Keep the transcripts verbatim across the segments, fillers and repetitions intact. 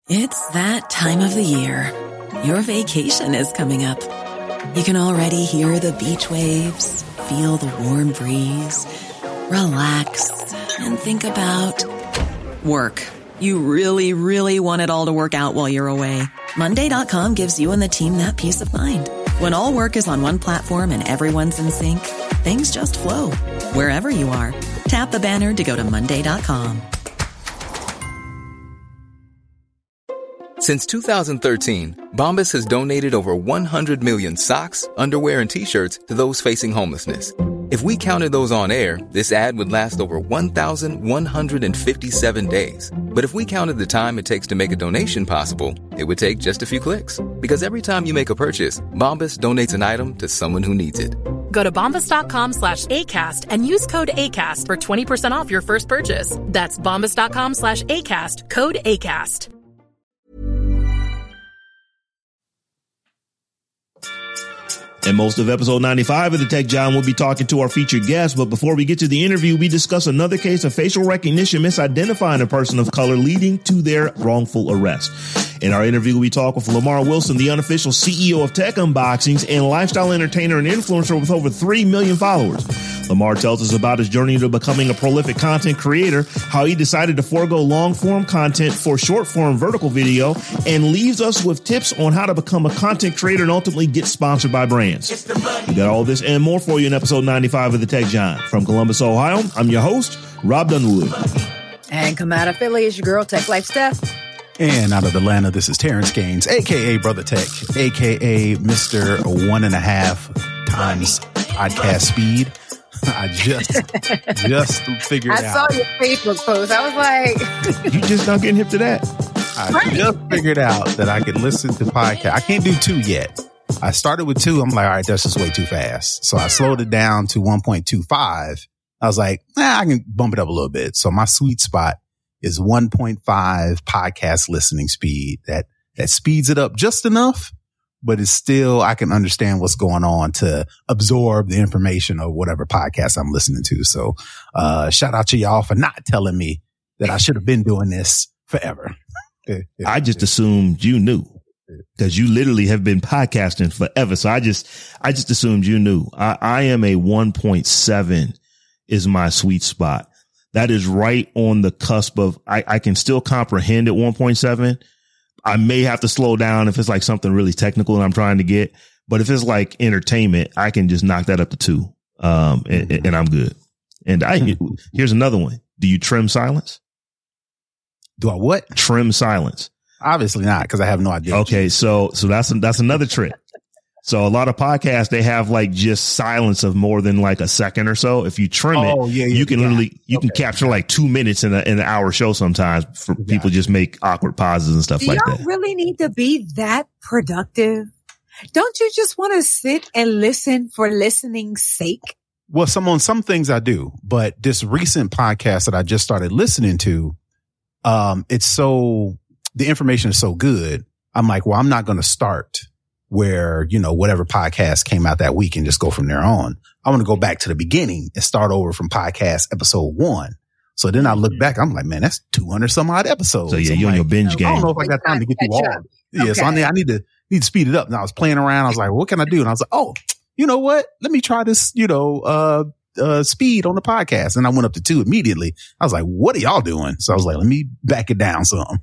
It's that time of the year. Your vacation is coming up. You can already hear the beach waves, feel the warm breeze, relax, and think about work. You really, really want it all to work out while you're away. Monday dot com gives you and the team that peace of mind. When all work is on one platform and everyone's in sync, things just flow. Wherever you are, tap the banner to go to Monday dot com. Since two thousand thirteen, Bombas has donated over one hundred million socks, underwear, and T-shirts to those facing homelessness. If we counted those on air, this ad would last over one thousand one hundred fifty-seven days. But if we counted the time it takes to make a donation possible, it would take just a few clicks. Because every time you make a purchase, Bombas donates an item to someone who needs it. Go to bombas.com slash ACAST and use code ACAST for twenty percent off your first purchase. That's bombas.com slash ACAST, code ACAST. In most of episode ninety-five of the Tech John, we'll be talking to our featured guest. But before we get to the interview, we discuss another case of facial recognition misidentifying a person of color leading to their wrongful arrest. In our interview, we talk with Lamar Wilson, the unofficial C E O of Tech Unboxings and lifestyle entertainer and influencer with over three million followers. Lamar tells us about his journey to becoming a prolific content creator, how he decided to forego long-form content for short-form vertical video, and leaves us with tips on how to become a content creator and ultimately get sponsored by brands. We got all this and more for you in episode ninety-five of the Tech John. From Columbus, Ohio, I'm your host, Rob Dunwood. And come out of Philly is your girl, Tech Life Steph. And out of Atlanta, this is Terrence Gaines, a k a. Brother Tech, a k a. Mister One and a Half Times Podcast Speed. I just just figured I out. I saw your Facebook post. I was like... You just not getting hip to that? I right. just figured out that I could listen to podcasts. I can't do two yet. I started with two. I'm like, all right, that's just way too fast. So I slowed it down to one point two five. I was like, nah, I can bump it up a little bit. So my sweet spot is one point five podcast listening speed. That that speeds it up just enough, but it's still, I can understand what's going on to absorb the information of whatever podcast I'm listening to. So uh shout out to y'all for not telling me that I should have been doing this forever. I just assumed you knew. Because you literally have been podcasting forever. So I just, I just assumed you knew. I, I am a one point seven is my sweet spot. That is right on the cusp of, I, I can still comprehend at one point seven. I may have to slow down if it's like something really technical and I'm trying to get, but if it's like entertainment, I can just knock that up to two. Um, and, and I'm good. And I, here's another one. Do you trim silence? Do I what? Trim silence. Obviously not, because I have no idea. Okay, so so that's that's another trick. So a lot of podcasts, they have like just silence of more than like a second or so. If you trim oh, it, yeah, yeah, you can yeah. literally you okay. can capture like two minutes in, a, in an hour show sometimes. For Got people it. just make awkward pauses and stuff Do like y'all that. really need to be that productive? Don't you just want to sit and listen for listening's sake? Well, some on some things I do, but this recent podcast that I just started listening to, um, it's so. The information is so good. I'm like, well, I'm not going to start where, you know, whatever podcast came out that week and just go from there on. I want to go back to the beginning and start over from podcast episode one. So then I look back, I'm like, man, that's two hundred some odd episodes. So yeah, I'm you on like, your binge I game. don't know if I got time to get through all. Catch up. Yeah. Okay. So I need, I need to, need to speed it up. And I was playing around. I was like, what can I do? And I was like, oh, you know what? Let me try this, you know, uh, uh, speed on the podcast. And I went up to two immediately. I was like, what are y'all doing? So I was like, let me back it down some.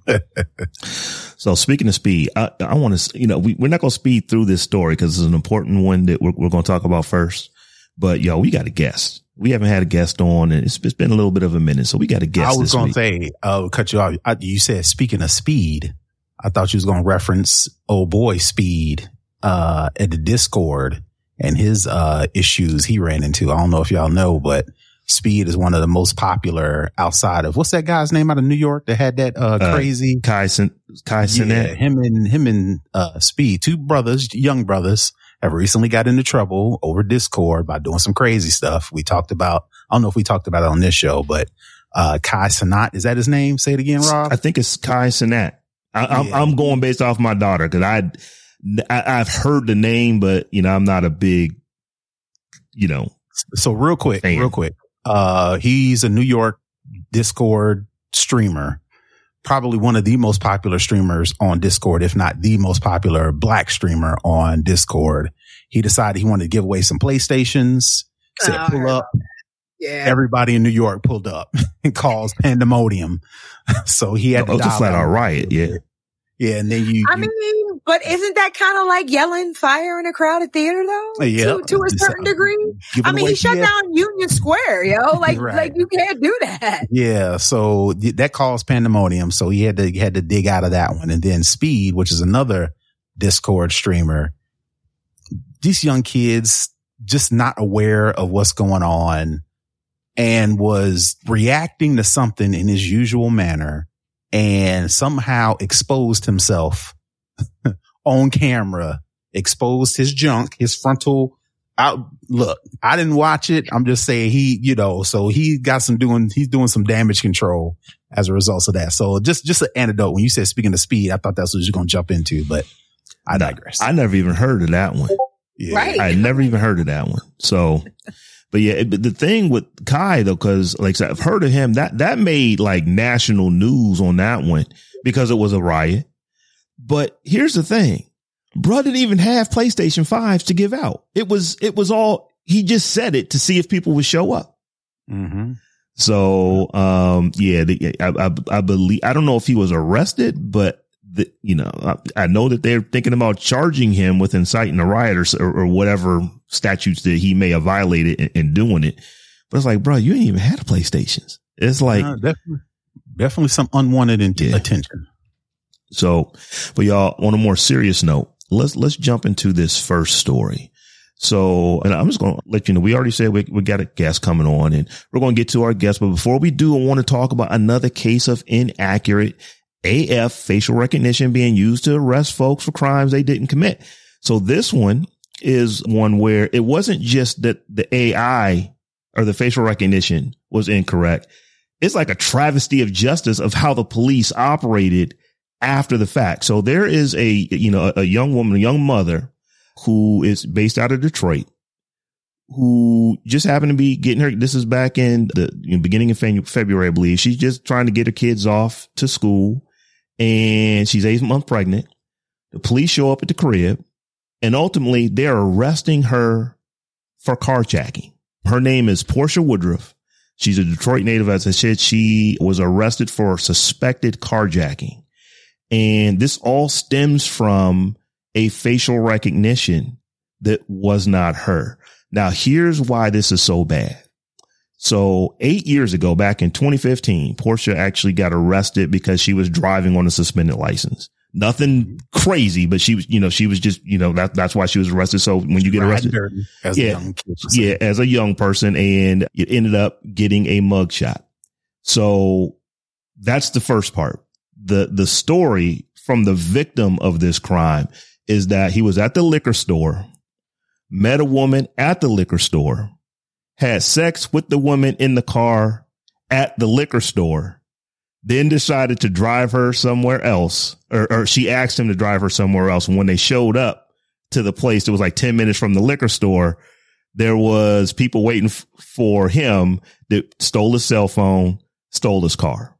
So speaking of speed, I, I want to, you know, we, we're not going to speed through this story because it's an important one that we're, we're going to talk about first. But yo, we got a guest. We haven't had a guest on and it's, it's been a little bit of a minute. So we got a guest. I was going to say, uh, cut you off. I, you said, speaking of speed, I thought you was going to reference old boy Speed, uh, at the Discord and his, uh, issues he ran into. I don't know if y'all know, but Speed is one of the most popular outside of, what's that guy's name out of New York that had that, uh, Uh, crazy Kai Sin- Kai yeah, Cenat. him and, him and, uh, Speed, two brothers, young brothers, have recently got into trouble over Discord by doing some crazy stuff. We talked about, I don't know if we talked about it on this show, but, uh, Kai Cenat, is that his name? Say it again, Rob. I think it's Kai Cenat. I, I'm, Yeah. I'm going based off my daughter because I, I, I've heard the name, but you know, I'm not a big, you know. So real quick, fan. real quick. Uh, he's a New York Discord streamer, probably one of the most popular streamers on Discord, if not the most popular black streamer on Discord. He decided he wanted to give away some PlayStations, said Oh, pull up. Yeah. Everybody in New York pulled up and caused pandemonium. So he had Oh, to it's a flat out riot, yeah. Yeah, and then you, I you mean, but isn't that kind of like yelling fire in a crowded theater, though? Yeah. To, to a certain degree. giving I mean, away he shut P S down Union Square, yo. Like, Right. like you can't do that. Yeah, so th- that caused pandemonium. So he had to he had to dig out of that one. And then Speed, which is another Discord streamer, these young kids just not aware of what's going on and was reacting to something in his usual manner and somehow exposed himself on camera, exposed his junk, his frontal out. Look, I didn't watch it. I'm just saying he, you know, so he got some doing, he's doing some damage control as a result of that. So just, just an anecdote. When you said speaking of Speed, I thought that's what you're going to jump into, but I digress. I never even heard of that one. Yeah. Right. I never even heard of that one. So, but yeah, it, but the thing with Kai though, cause like I said, I've heard of him, that, that made like national news on that one because it was a riot. But here's the thing. Bro didn't even have PlayStation fives to give out. It was, it was all, he just said it to see if people would show up. Mm-hmm. So, um, yeah, the, I, I, I believe, I don't know if he was arrested, but the, you know, I, I know that they're thinking about charging him with inciting a riot or, or, or whatever statutes that he may have violated in, in doing it. But it's like, bro, you ain't even had a PlayStation. It's like, Uh, definitely, definitely some unwanted in- Yeah. attention. so, but y'all, on a more serious note, let's, let's jump into this first story. So, and I'm just going to let you know, we already said we, we got a guest coming on and we're going to get to our guest. But before we do, I want to talk about another case of inaccurate A F facial recognition being used to arrest folks for crimes they didn't commit. So this one is one where it wasn't just that the A I or the facial recognition was incorrect. It's like a travesty of justice of how the police operated after the fact. So there is a, you know, a, a young woman, a young mother who is based out of Detroit, who just happened to be getting her. This is back in the you know, beginning of February, I believe. She's just trying to get her kids off to school and she's eight months pregnant. The police show up at the crib and ultimately they're arresting her for carjacking. Her name is Portia Woodruff. She's a Detroit native. As I said, she was arrested for suspected carjacking. And this all stems from a facial recognition that was not her. Now, here's why this is so bad. So eight years ago, back in twenty fifteen, Portia actually got arrested because she was driving on a suspended license. Nothing crazy, but she was, you know, she was just, you know, that, that's why she was arrested. So when you get arrested, as yeah, a young kid, yeah, as a young person, and it ended up getting a mugshot. So that's the first part. The, the story from the victim of this crime is that he was at the liquor store, met a woman at the liquor store, had sex with the woman in the car at the liquor store, then decided to drive her somewhere else, or, or she asked him to drive her somewhere else. And when they showed up to the place, it was like ten minutes from the liquor store. There was people waiting f- for him that stole his cell phone, stole his car.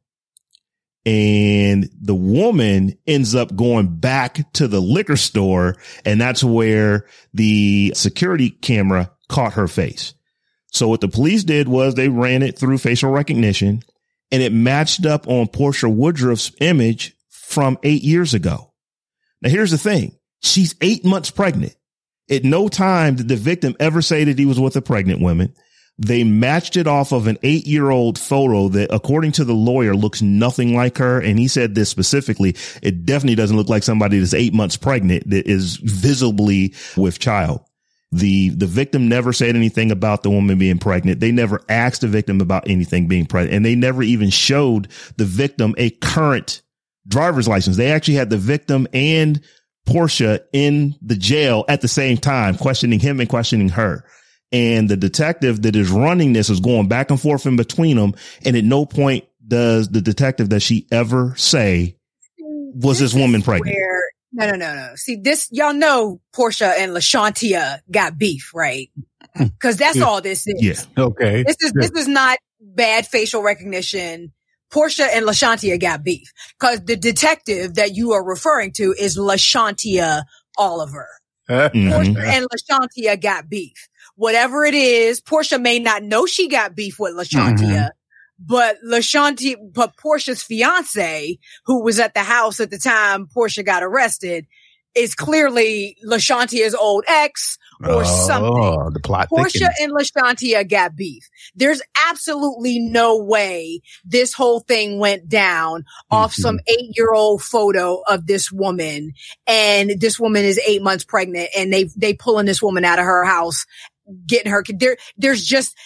And the woman ends up going back to the liquor store. And that's where the security camera caught her face. So what the police did was they ran it through facial recognition and it matched up on Portia Woodruff's image from eight years ago. Now, here's the thing. She's eight months pregnant. At no time did the victim ever say that he was with a pregnant woman. They matched it off of an eight year old photo that, according to the lawyer, looks nothing like her. And he said this specifically. It definitely doesn't look like somebody that's eight months pregnant that is visibly with child. The, the victim never said anything about the woman being pregnant. They never asked the victim about anything being pregnant, and they never even showed the victim a current driver's license. They actually had the victim and Portia in the jail at the same time, questioning him and questioning her. And the detective that is running this is going back and forth in between them. And at no point does the detective that she ever say, was this, this woman pregnant? Where, no, no, no, no. See, this, y'all know Portia and LaShantia got beef, right? Cause that's yeah. all this is. Yeah. Okay. This is, yeah. this is not bad facial recognition. Portia and LaShantia got beef because the detective that you are referring to is LaShantia Oliver. Mm-hmm. Portia and LaShantia got beef. Whatever it is, Portia may not know she got beef with LaShantia, mm-hmm. but LaShantia, but Portia's fiance, who was at the house at the time Portia got arrested, is clearly LaShantia's old ex or oh, something. The plot Portia thickens. and LaShantia got beef. There's absolutely no way this whole thing went down mm-hmm. off some eight-year-old photo of this woman, and this woman is eight months pregnant, and they they pulling this woman out of her house, getting her. There, there's just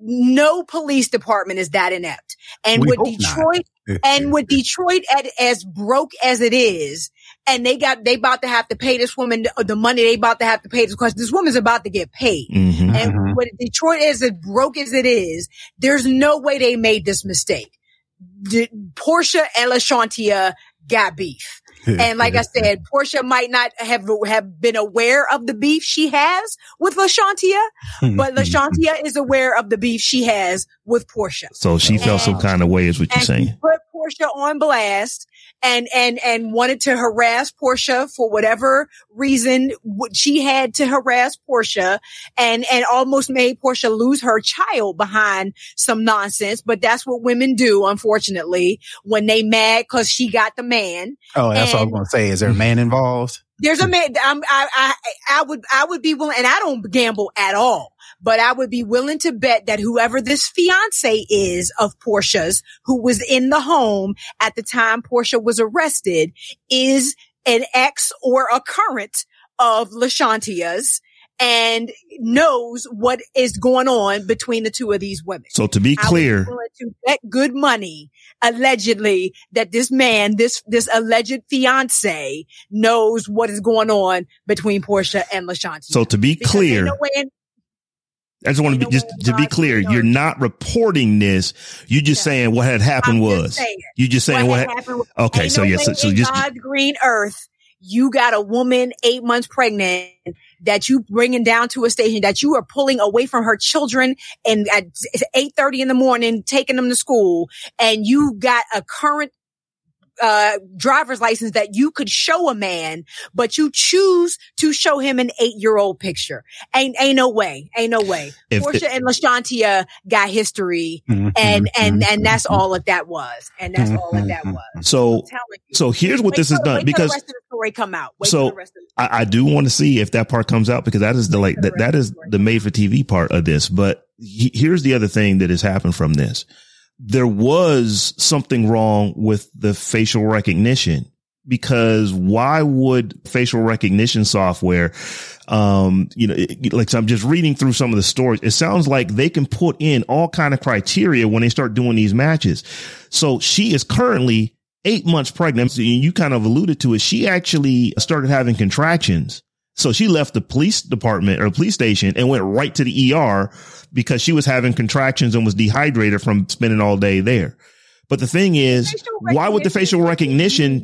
no police department is that inept, and We with hope Detroit, not. and with Detroit at, as broke as it is. And they got, they about to have to pay this woman the money they about to have to pay because this woman's about to get paid. Mm-hmm. And mm-hmm. with Detroit is as broke as it is, there's no way they made this mistake. D- Portia and LaShantia got beef. And like I said, Portia might not have have been aware of the beef she has with LaShantia, but LaShantia is aware of the beef she has with Portia. So she felt some kind of way, is what you're saying. She put Portia on blast and and and wanted to harass Portia for whatever reason she had to harass Portia, and and almost made Portia lose her child behind some nonsense. But that's what women do, unfortunately, when they mad because she got the man. Oh, that's and, what I was going to say. Is there a man involved? There's a man. I'm, I, I, I would, I would be willing, and I don't gamble at all, but I would be willing to bet that whoever this fiance is of Portia's, who was in the home at the time Portia was arrested, is an ex or a current of LaShantia's and knows what is going on between the two of these women. So to be clear, I would be willing to bet good money, allegedly, that this man, this, this alleged fiance knows what is going on between Portia and LaShantia. So to be because clear, no way in, I just want to be, just to be clear, you're not reporting this. You're just yeah. saying what had happened I'm was, just you're just saying what, what had happened. Okay. Ain't So no yes. way So, so in just God's green earth, you got a woman eight months pregnant that you bringing down to a station that you are pulling away from her children and at eight thirty in the morning, taking them to school. And you got a current uh driver's license that you could show a man, but you choose to show him an eight-year-old picture. Ain't ain't no way. Ain't no way. If Portia it, and LaShantia got history, mm-hmm, and and mm-hmm, and that's all that that was. And that's mm-hmm, all that that was. So so here's what wait this is done wait because the rest of the story come out. Wait so the rest of the I, I do want to see if that part comes out because that is the like that that is the made for T V part of this. But he, here's the other thing that has happened from this. There was something wrong with the facial recognition because why would facial recognition software, um, you know, it, like so I'm just reading through some of the stories. It sounds like they can put in all kind of criteria when they start doing these matches. So she is currently eight months pregnant. So you kind of alluded to it. She actually started having contractions. So she left the police department or police station and went right to the E R because she was having contractions and was dehydrated from spending all day there. But the thing is, why would the facial recognition,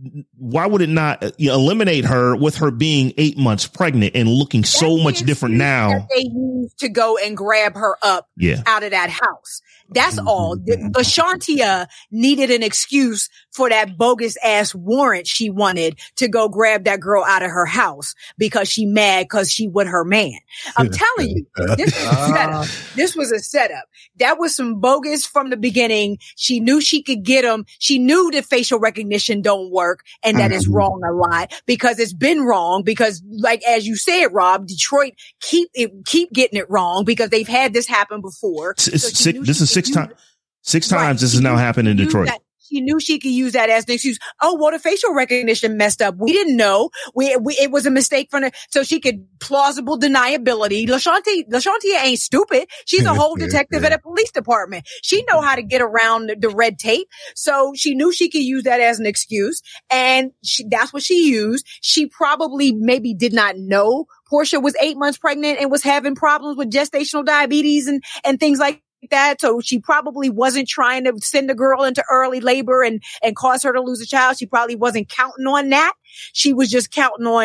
why would it not eliminate her with her being eight months pregnant and looking so much different now? That they used to go and grab her up yeah. out of that house. That's all. LaShantia needed an excuse for that bogus ass warrant she wanted to go grab that girl out of her house because she mad because she with her man. I'm telling you, this was a setup. This was a setup. That was some bogus from the beginning. She knew she could get him. She knew that facial recognition don't work and that is wrong a lot because it's been wrong because like, as you said, Rob, Detroit keep it, keep getting it wrong because they've had this happen before. It's, so six, this is six times, six times right. this has now happened in Detroit. That. She knew she could use that as an excuse. Oh, well, the facial recognition messed up. We didn't know. We, we it was a mistake from the, so she could plausible deniability. LaShantia, LaShantia ain't stupid. She's a whole detective at a police department. She know how to get around the, the red tape. So she knew she could use that as an excuse. And she, that's what she used. She probably maybe did not know Portia was eight months pregnant and was having problems with gestational diabetes and, and things like that. So she probably wasn't trying to send the girl into early labor and, and cause her to lose a child. She probably wasn't counting on that. She was just counting on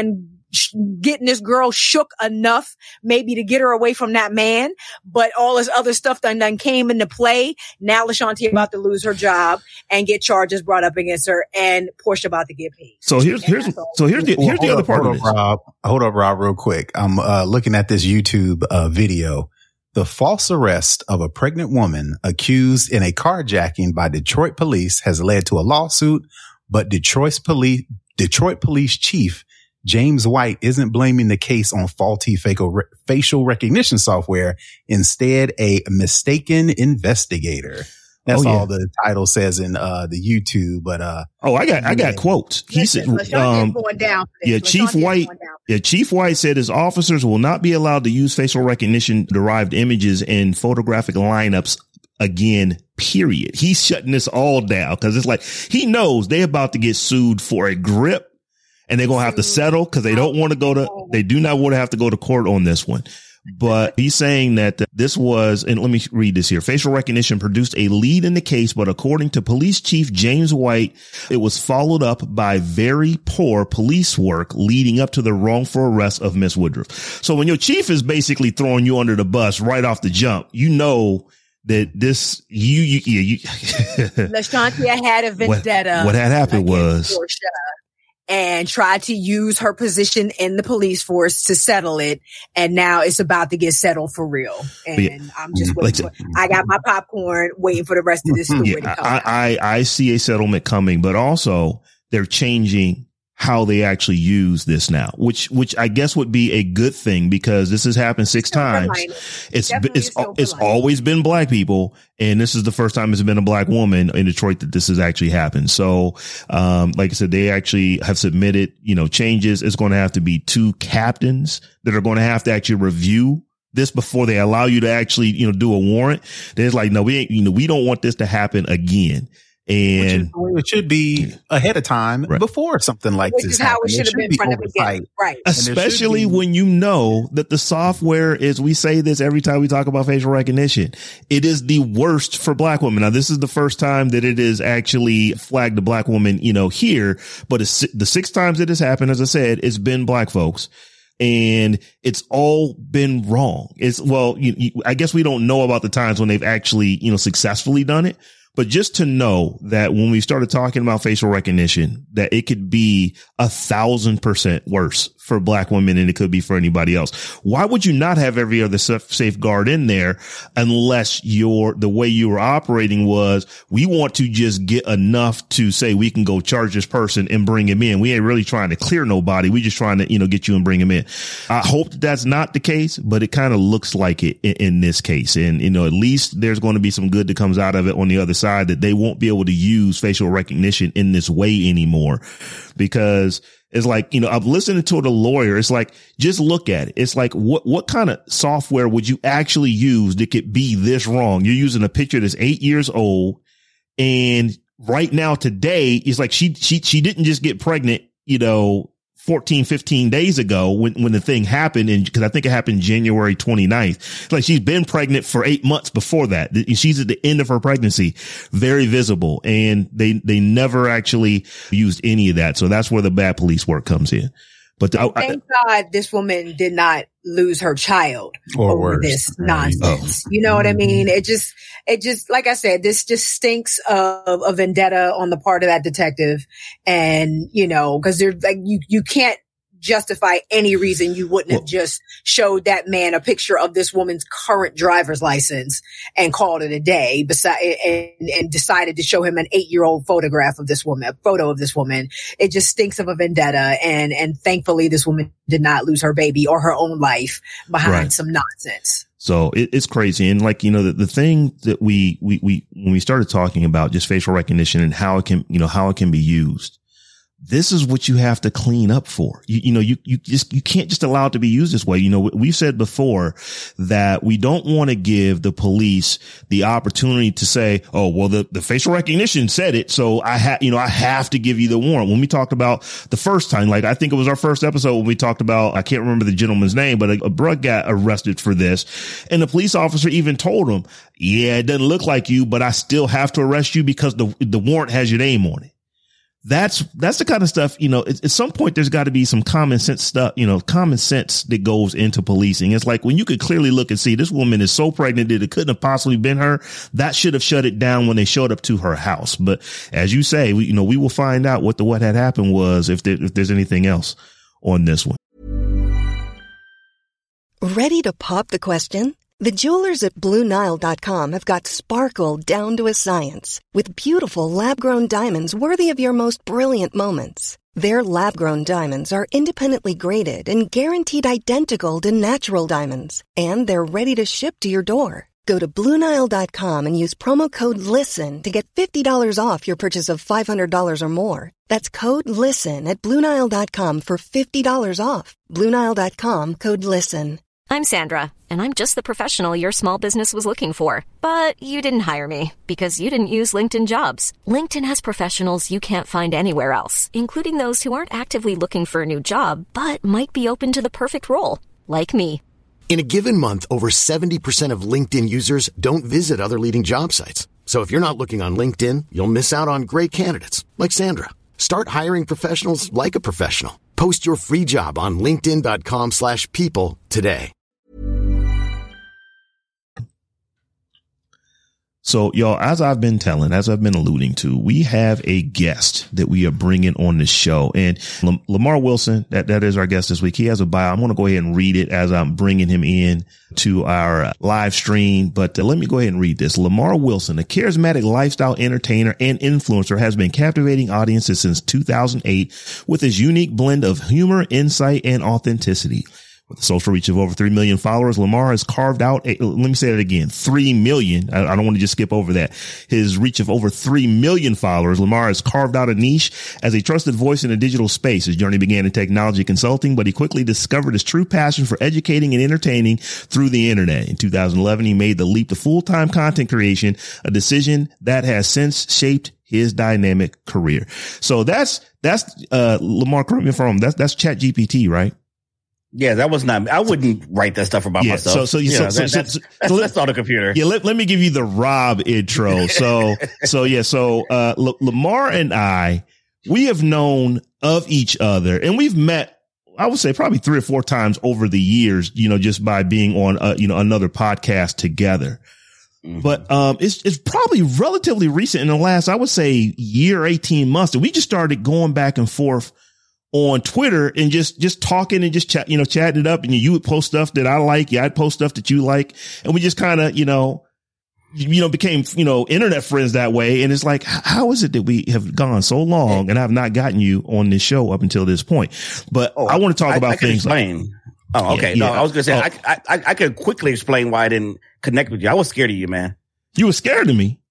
sh- getting this girl shook enough maybe to get her away from that man. But all this other stuff done, done came into play. Now LaShantia about to lose her job and get charges brought up against her, and Portia about to get paid. So here's, here's, so here's the, here's the other part of this. Rob, hold up, Rob, real quick. I'm uh, looking at this YouTube uh, video. The false arrest of a pregnant woman accused in a carjacking by Detroit police has led to a lawsuit, but Detroit police, Detroit police chief James White isn't blaming the case on faulty facial recognition software. Instead, a mistaken investigator. That's oh, yeah. all the title says in uh, the YouTube. But uh, oh, I got I got quotes. He said, um, going down "Yeah, Chief White. Yeah, Chief White said his officers will not be allowed to use facial recognition derived images in photographic lineups again. Period. He's shutting this all down because it's like he knows they're about to get sued for a grip, and they're gonna have to settle because they don't want to go to. They do not want to have to go to court on this one. But he's saying that this was, and let me read this here. Facial recognition produced a lead in the case, but according to police chief James White, it was followed up by very poor police work leading up to the wrongful arrest of Miss Woodruff. So when your chief is basically throwing you under the bus right off the jump, you know that this, you, you, you, you LaShantia had a vendetta. What, what had happened was Portia, and tried to use her position in the police force to settle it. And now it's about to get settled for real. And yeah, I'm just waiting like, for, I got my popcorn waiting for the rest of this story yeah, to come I, out. I, I see a settlement coming, but also they're changing how they actually use this now, which, which I guess would be a good thing because this has happened six times. It's, it's, it's always been black people. And this is the first time it's been a black woman in Detroit that this has actually happened. So, um, like I said, they actually have submitted, you know, changes. It's going to have to be two captains that are going to have to actually review this before they allow you to actually, you know, do a warrant. They're like, no, we ain't, you know, we don't want this to happen again. And it should be ahead of time right. before something like Which this. Which is how it should have been from the beginning. Right. Especially when you know that the software is, we say this every time we talk about facial recognition, it is the worst for black women. Now, this is the first time that it is actually flagged a black woman, you know, here, but it's, the six times it has happened, as I said, it's been black folks. And it's all been wrong. It's, well, you, you, I guess we don't know about the times when they've actually, you know, successfully done it. But just to know that when we started talking about facial recognition, that it could be a thousand percent worse for black women than it could be for anybody else. Why would you not have every other safeguard in there unless your, the way you were operating was, we want to just get enough to say we can go charge this person and bring him in. We ain't really trying to clear nobody. We just trying to, you know, get you and bring him in. I hope that that's not the case, but it kind of looks like it in, in this case. And, you know, at least there's going to be some good that comes out of it on the other side, that they won't be able to use facial recognition in this way anymore, because it's like, you know, I'm listening to the lawyer. It's like, just look at it. It's like, what, what kind of software would you actually use that could be this wrong? You're using a picture that's eight years old. And right now, today, it's like she, she, she didn't just get pregnant, you know, fourteen, fifteen days ago when, when the thing happened. And because I think it happened January twenty-ninth, like she's been pregnant for eight months before that. She's at the end of her pregnancy, very visible. And they, they never actually used any of that. So that's where the bad police work comes in. But the, thank I, God this woman did not lose her child or over worse. this nonsense. Oh. You know what I mean? It just, it just, like I said, this just stinks of a vendetta on the part of that detective. And, you know, cause there's like, you, you can't justify any reason you wouldn't well, have just showed that man a picture of this woman's current driver's license and called it a day, beside and, and decided to show him an eight-year-old photograph of this woman, a photo of this woman. It just stinks of a vendetta. And, and thankfully this woman did not lose her baby or her own life behind right. some nonsense. So it, it's crazy. And like, you know, the, the thing that we, we, we, when we started talking about just facial recognition and how it can, you know, how it can be used, this is what you have to clean up for. You, you know, you, you just, you can't just allow it to be used this way. You know, we've said before that we don't want to give the police the opportunity to say, oh, well, the, the facial recognition said it. So I have, you know, I have to give you the warrant. When we talked about the first time, like I think it was our first episode when we talked about, I can't remember the gentleman's name, but a, a brug got arrested for this. And the police officer even told him, yeah, it doesn't look like you, but I still have to arrest you because the, the warrant has your name on it. That's, that's the kind of stuff, you know, at, at some point there's got to be some common sense stuff, you know, common sense that goes into policing. It's like when you could clearly look and see this woman is so pregnant that it couldn't have possibly been her. That should have shut it down when they showed up to her house. But as you say, we, you know, we will find out what the, what had happened was if there, if there's anything else on this one. Ready to pop the question? The jewelers at Blue Nile dot com have got sparkle down to a science with beautiful lab-grown diamonds worthy of your most brilliant moments. Their lab-grown diamonds are independently graded and guaranteed identical to natural diamonds, and they're ready to ship to your door. Go to Blue Nile dot com and use promo code LISTEN to get fifty dollars off your purchase of five hundred dollars or more. That's code LISTEN at Blue Nile dot com for fifty dollars off. Blue Nile dot com, code LISTEN. I'm Sandra, and I'm just the professional your small business was looking for. But you didn't hire me because you didn't use LinkedIn Jobs. LinkedIn has professionals you can't find anywhere else, including those who aren't actively looking for a new job, but might be open to the perfect role, like me. In a given month, over seventy percent of LinkedIn users don't visit other leading job sites. So if you're not looking on LinkedIn, you'll miss out on great candidates like Sandra. Start hiring professionals like a professional. Post your free job on linkedin dot com slash people today. So, y'all, as I've been telling, as I've been alluding to, we have a guest that we are bringing on the show. And Lam- Lamar Wilson, that, that is our guest this week. He has a bio. I'm going to go ahead and read it as I'm bringing him in to our uh, live stream. But uh, let me go ahead and read this. Lamar Wilson, a charismatic lifestyle entertainer and influencer, has been captivating audiences since two thousand eight with his unique blend of humor, insight, and authenticity. With a social reach of over three million followers, Lamar has carved out, a, let me say that again, three million. I, I don't want to just skip over that. His reach of over three million followers, Lamar has carved out a niche as a trusted voice in the digital space. His journey began in technology consulting, but he quickly discovered his true passion for educating and entertaining through the internet. In two thousand eleven, he made the leap to full-time content creation, a decision that has since shaped his dynamic career. So that's, that's, uh, Lamar, correct me if I'm wrong. That's, that's Chat G P T, right? Yeah, that was not, I wouldn't write that stuff about yeah, myself. So, so, you so, know, so, that, so, that's, so, that's, so that's on the computer. Yeah. Let, let me give you the Rob intro. So, so yeah. So, uh, L- Lamar and I, we have known of each other and we've met, I would say probably three or four times over the years, you know, just by being on, uh, you know, another podcast together. Mm-hmm. But, um, it's, it's probably relatively recent in the last, I would say year, eighteen months that we just started going back and forth on Twitter and just, just talking and just chat, you know, chatting it up, and you would post stuff that I like. Yeah. I'd post stuff that you like. And we just kind of, you know, you know, became, you know, internet friends that way. And it's like, how is it that we have gone so long and I've not gotten you on this show up until this point? But oh, I want to talk I, about I can things explain. like, oh, okay. Yeah, no, yeah. I was going to say, oh. I, I, I could quickly explain why I didn't connect with you. I was scared of you, man. You were scared of me.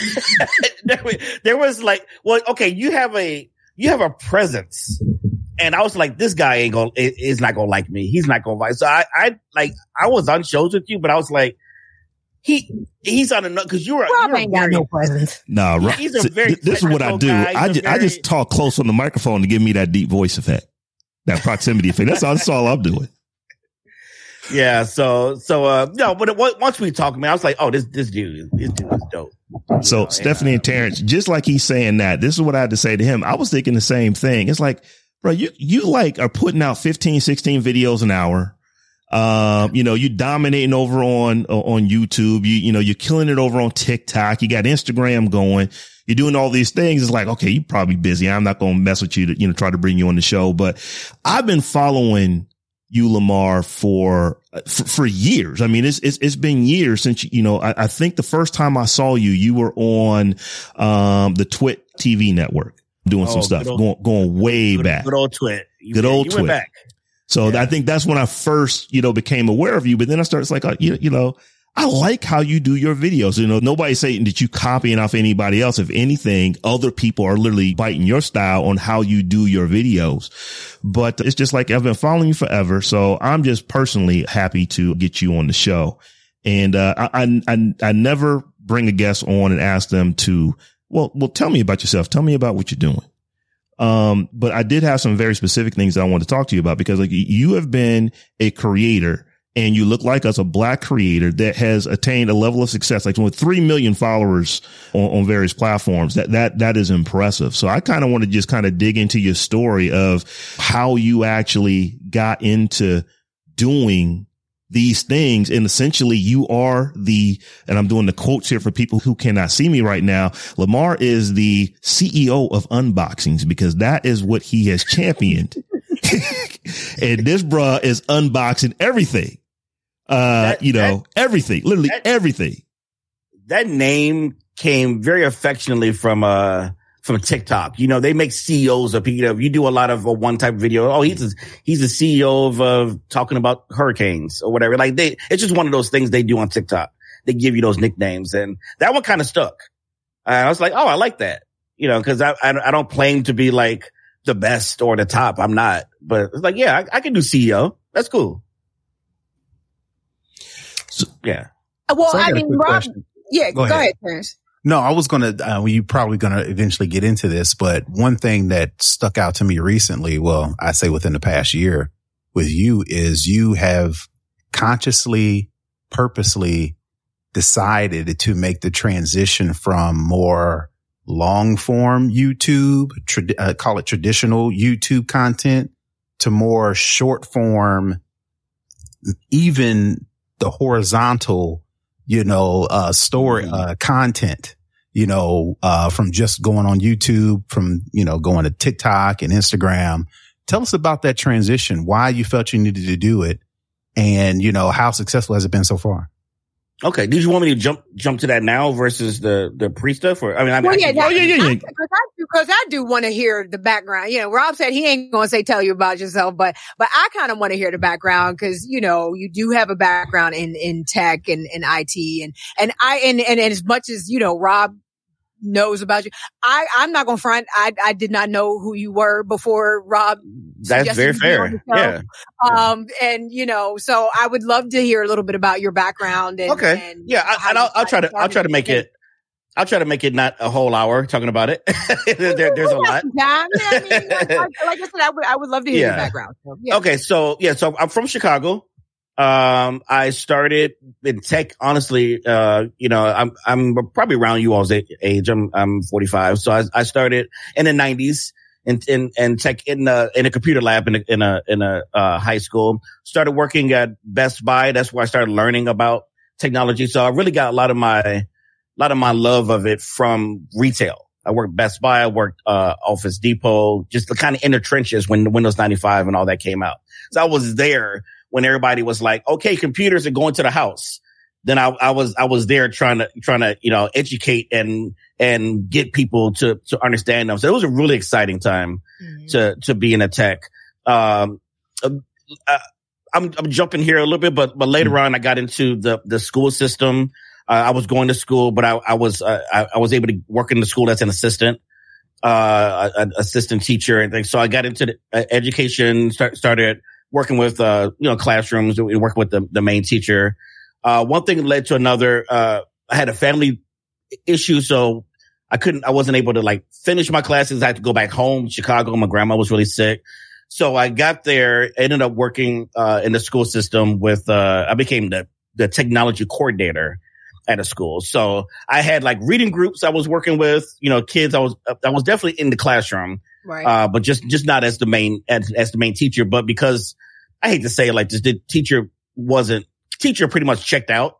there, there was like, well, okay, you have a, you have a presence. And I was like, this guy ain't gonna, is not gonna like me. He's not gonna like. So I, I like, I was on shows with you, but I was like, he, he's on another, cause you're, Rob you're ain't got no presence. Nah, Rob, he's a very this is what I do. guy. I just, very, I just talk close on the microphone to give me that deep voice effect, that proximity effect. That's all, that's all I'm doing. Yeah. So, so, uh, no, but it, once we talked, man, I was like, oh, this, this dude, this dude is dope. So you know, Stephanie and, and Terrence, just like he's saying that, this is what I had to say to him. I was thinking the same thing. It's like, bro, you, you like are putting out fifteen, sixteen videos an hour. Um, you know, you dominating over on, on YouTube. You, you know, you're killing it over on TikTok. You got Instagram going. You're doing all these things. It's like, okay, you're probably busy. I'm not going to mess with you to, you know, try to bring you on the show. But I've been following you, Lamar, for, for, for years. I mean, it's, it's, it's been years since, you know, I, I think the first time I saw you, you were on, um, the Twit T V network doing oh, some stuff, old, going, going way good, back. Good old Twit. You, good old you Twit. Went back. So yeah. I think that's when I first, you know, became aware of you. But then I started, it's like, uh, you, you know, I like how you do your videos. You know, nobody's saying that you copying off anybody else. If anything, other people are literally biting your style on how you do your videos. But it's just like, I've been following you forever. So I'm just personally happy to get you on the show. And, uh, I, I, I never bring a guest on and ask them to, well, well, tell me about yourself. Tell me about what you're doing. Um, but I did have some very specific things that I want to talk to you about, because like you have been a creator and you look like us, a black creator that has attained a level of success, like with three million followers on, on various platforms, that, that, that is impressive. So I kind of want to just kind of dig into your story of how you actually got into doing these things. And essentially you are the, and I'm doing the quotes here for people who cannot see me right now. Lamar is the C E O of unboxings, because that is what he has championed. And this bruh is unboxing everything. Uh, that, you know, that, everything, literally that, everything. That name came very affectionately from, uh, from TikTok. You know, they make C E Os of, you know, you do a lot of a one type of video. Oh, he's a, he's the C E O of, uh, talking about hurricanes or whatever. Like they, it's just one of those things they do on TikTok. They give you those nicknames, and that one kind of stuck. And I was like, oh, I like that. You know, cause I, I, I don't claim to be like the best or the top. I'm not, but it's like, yeah, I, I can do C E O. That's cool. So, yeah. Well, so I, I mean, Rob, question. yeah, go, go ahead, Terrence. No, I was going to, uh, well, you're probably going to eventually get into this, but one thing that stuck out to me recently, well, I say within the past year with you, is you have consciously, purposely decided to make the transition from more long form YouTube, tra- uh, call it traditional YouTube content, to more short form, even the horizontal, you know, uh, story, uh, content, you know, uh, from just going on YouTube, from, you know, going to TikTok and Instagram. Tell us about that transition, why you felt you needed to do it, and, you know, how successful has it been so far? Okay. Did you want me to jump, jump to that now versus the, the pre stuff? Or, I mean, I mean, well, yeah, I, yeah, oh, yeah, yeah, yeah. Because I do, cause I do want to hear the background. You know, Rob said he ain't going to say, tell you about yourself, but, but I kind of want to hear the background, because, you know, you do have a background in, in tech and, and I T, and, and I, and, and, and as much as, you know, Rob knows about you, I, I'm not going to front. I, I did not know who you were before Rob. That's very fair. Yeah. Um, and you know, so I would love to hear a little bit about your background. And, okay. And yeah. I, and I'll, I'll try to, I'll try to make it, I'll try to make it not a whole hour talking about it. there, there's a lot. I mean, like, like I said, I would, I would love to hear yeah. your background. So, yeah. Okay. So yeah, so I'm from Chicago. Um, I started in tech, honestly, uh, you know, I'm, I'm probably around you all's age. I'm, I'm forty-five. So I, I started in the nineties in, in, in tech in a, in a computer lab in a, in a, in a, uh, high school. Started working at Best Buy. That's where I started learning about technology. So I really got a lot of my, a lot of my love of it from retail. I worked Best Buy. I worked, uh, Office Depot, just the kind of inner trenches when Windows ninety-five and all that came out. So I was there when everybody was like, okay, computers are going to the house. Then I, I was, I was there trying to, trying to, you know, educate and, and get people to, to understand them. So it was a really exciting time mm-hmm. to, to be in a tech. Um, uh, I'm, I'm jumping here a little bit, but, but later mm-hmm. on I got into the, the school system. Uh, I was going to school, but I, I was, uh, I, I was able to work in the school as an assistant, uh, an assistant teacher and things. So I got into the, uh, education, start, started working with, uh, you know, classrooms, working with the, the main teacher. Uh, one thing led to another. Uh, I had a family issue, so I couldn't, I wasn't able to like finish my classes. I had to go back home, Chicago. My grandma was really sick. So I got there, ended up working, uh, in the school system with, uh, I became the, the technology coordinator at a school. So I had like reading groups I was working with, you know, kids. I was, I was definitely in the classroom. Right. Uh, but just, just not as the main, as, as the main teacher, but because I hate to say it like this, the teacher wasn't, teacher pretty much checked out.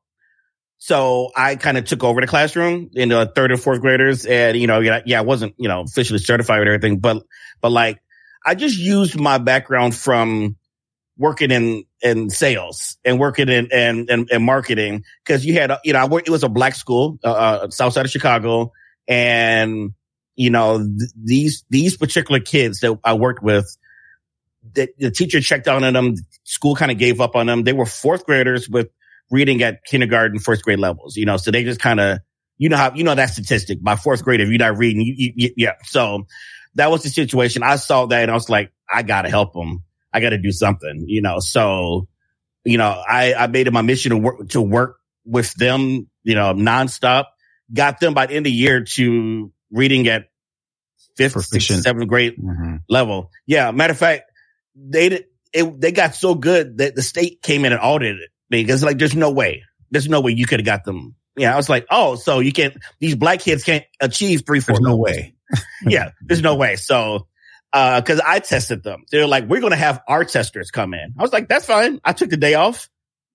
So I kind of took over the classroom in the third and fourth graders. And, you know, yeah, yeah, I wasn't, you know, officially certified or everything, but, but like I just used my background from working in, in sales and working in, and, and, and marketing. Cause you had, you know, I worked, it was a black school, uh, uh south side of Chicago. And, you know, th- these, these particular kids that I worked with, the, the teacher checked out on them. School kind of gave up on them. They were fourth graders with reading at kindergarten, first grade levels, you know, so they just kind of, you know how, you know, that statistic by fourth grade, if you're not reading, you, you, you, yeah. So that was the situation. I saw that and I was like, I got to help them. I got to do something, you know, so, you know, I, I made it my mission to work, to work with them, you know, nonstop, got them by the end of the year to reading at fifth, sixth, seventh grade mm-hmm. level. Yeah. Matter of fact, they did, it, they got so good that the state came in and audited it because like, there's no way, there's no way you could have got them. Yeah. I was like, oh, so you can't, these black kids can't achieve three, four. There's no way. Yeah. There's no way. So, uh, cause I tested them. They're like, we're going to have our testers come in. I was like, that's fine. I took the day off.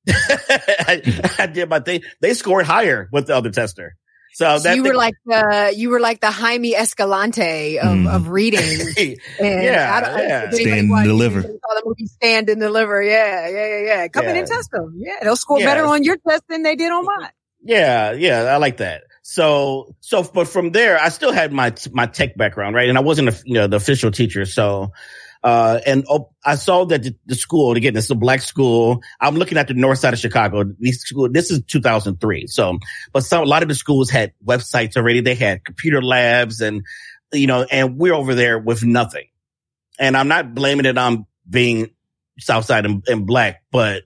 I, I did my thing. They scored higher with the other tester. So, so that you thing, were like the you were like the Jaime Escalante of, Mm. of reading. And yeah, I don't- yeah. if anybody Stand and watched- deliver. saw the movie Stand and Deliver. Yeah, yeah, yeah, yeah. Come in Yeah. and test them. Yeah, they'll score Yeah. better on your test than they did on mine. Yeah, yeah, I like that. So, so, but from there, I still had my my tech background, right? And I wasn't, a, you know, the official teacher. So, uh, and oh, I saw that the, the school, again, it's a black school. I'm looking at the north side of Chicago. These school, this is two thousand three. So, but some, a lot of the schools had websites already. They had computer labs and, you know, and we're over there with nothing. And I'm not blaming it on being Southside and, and black, but,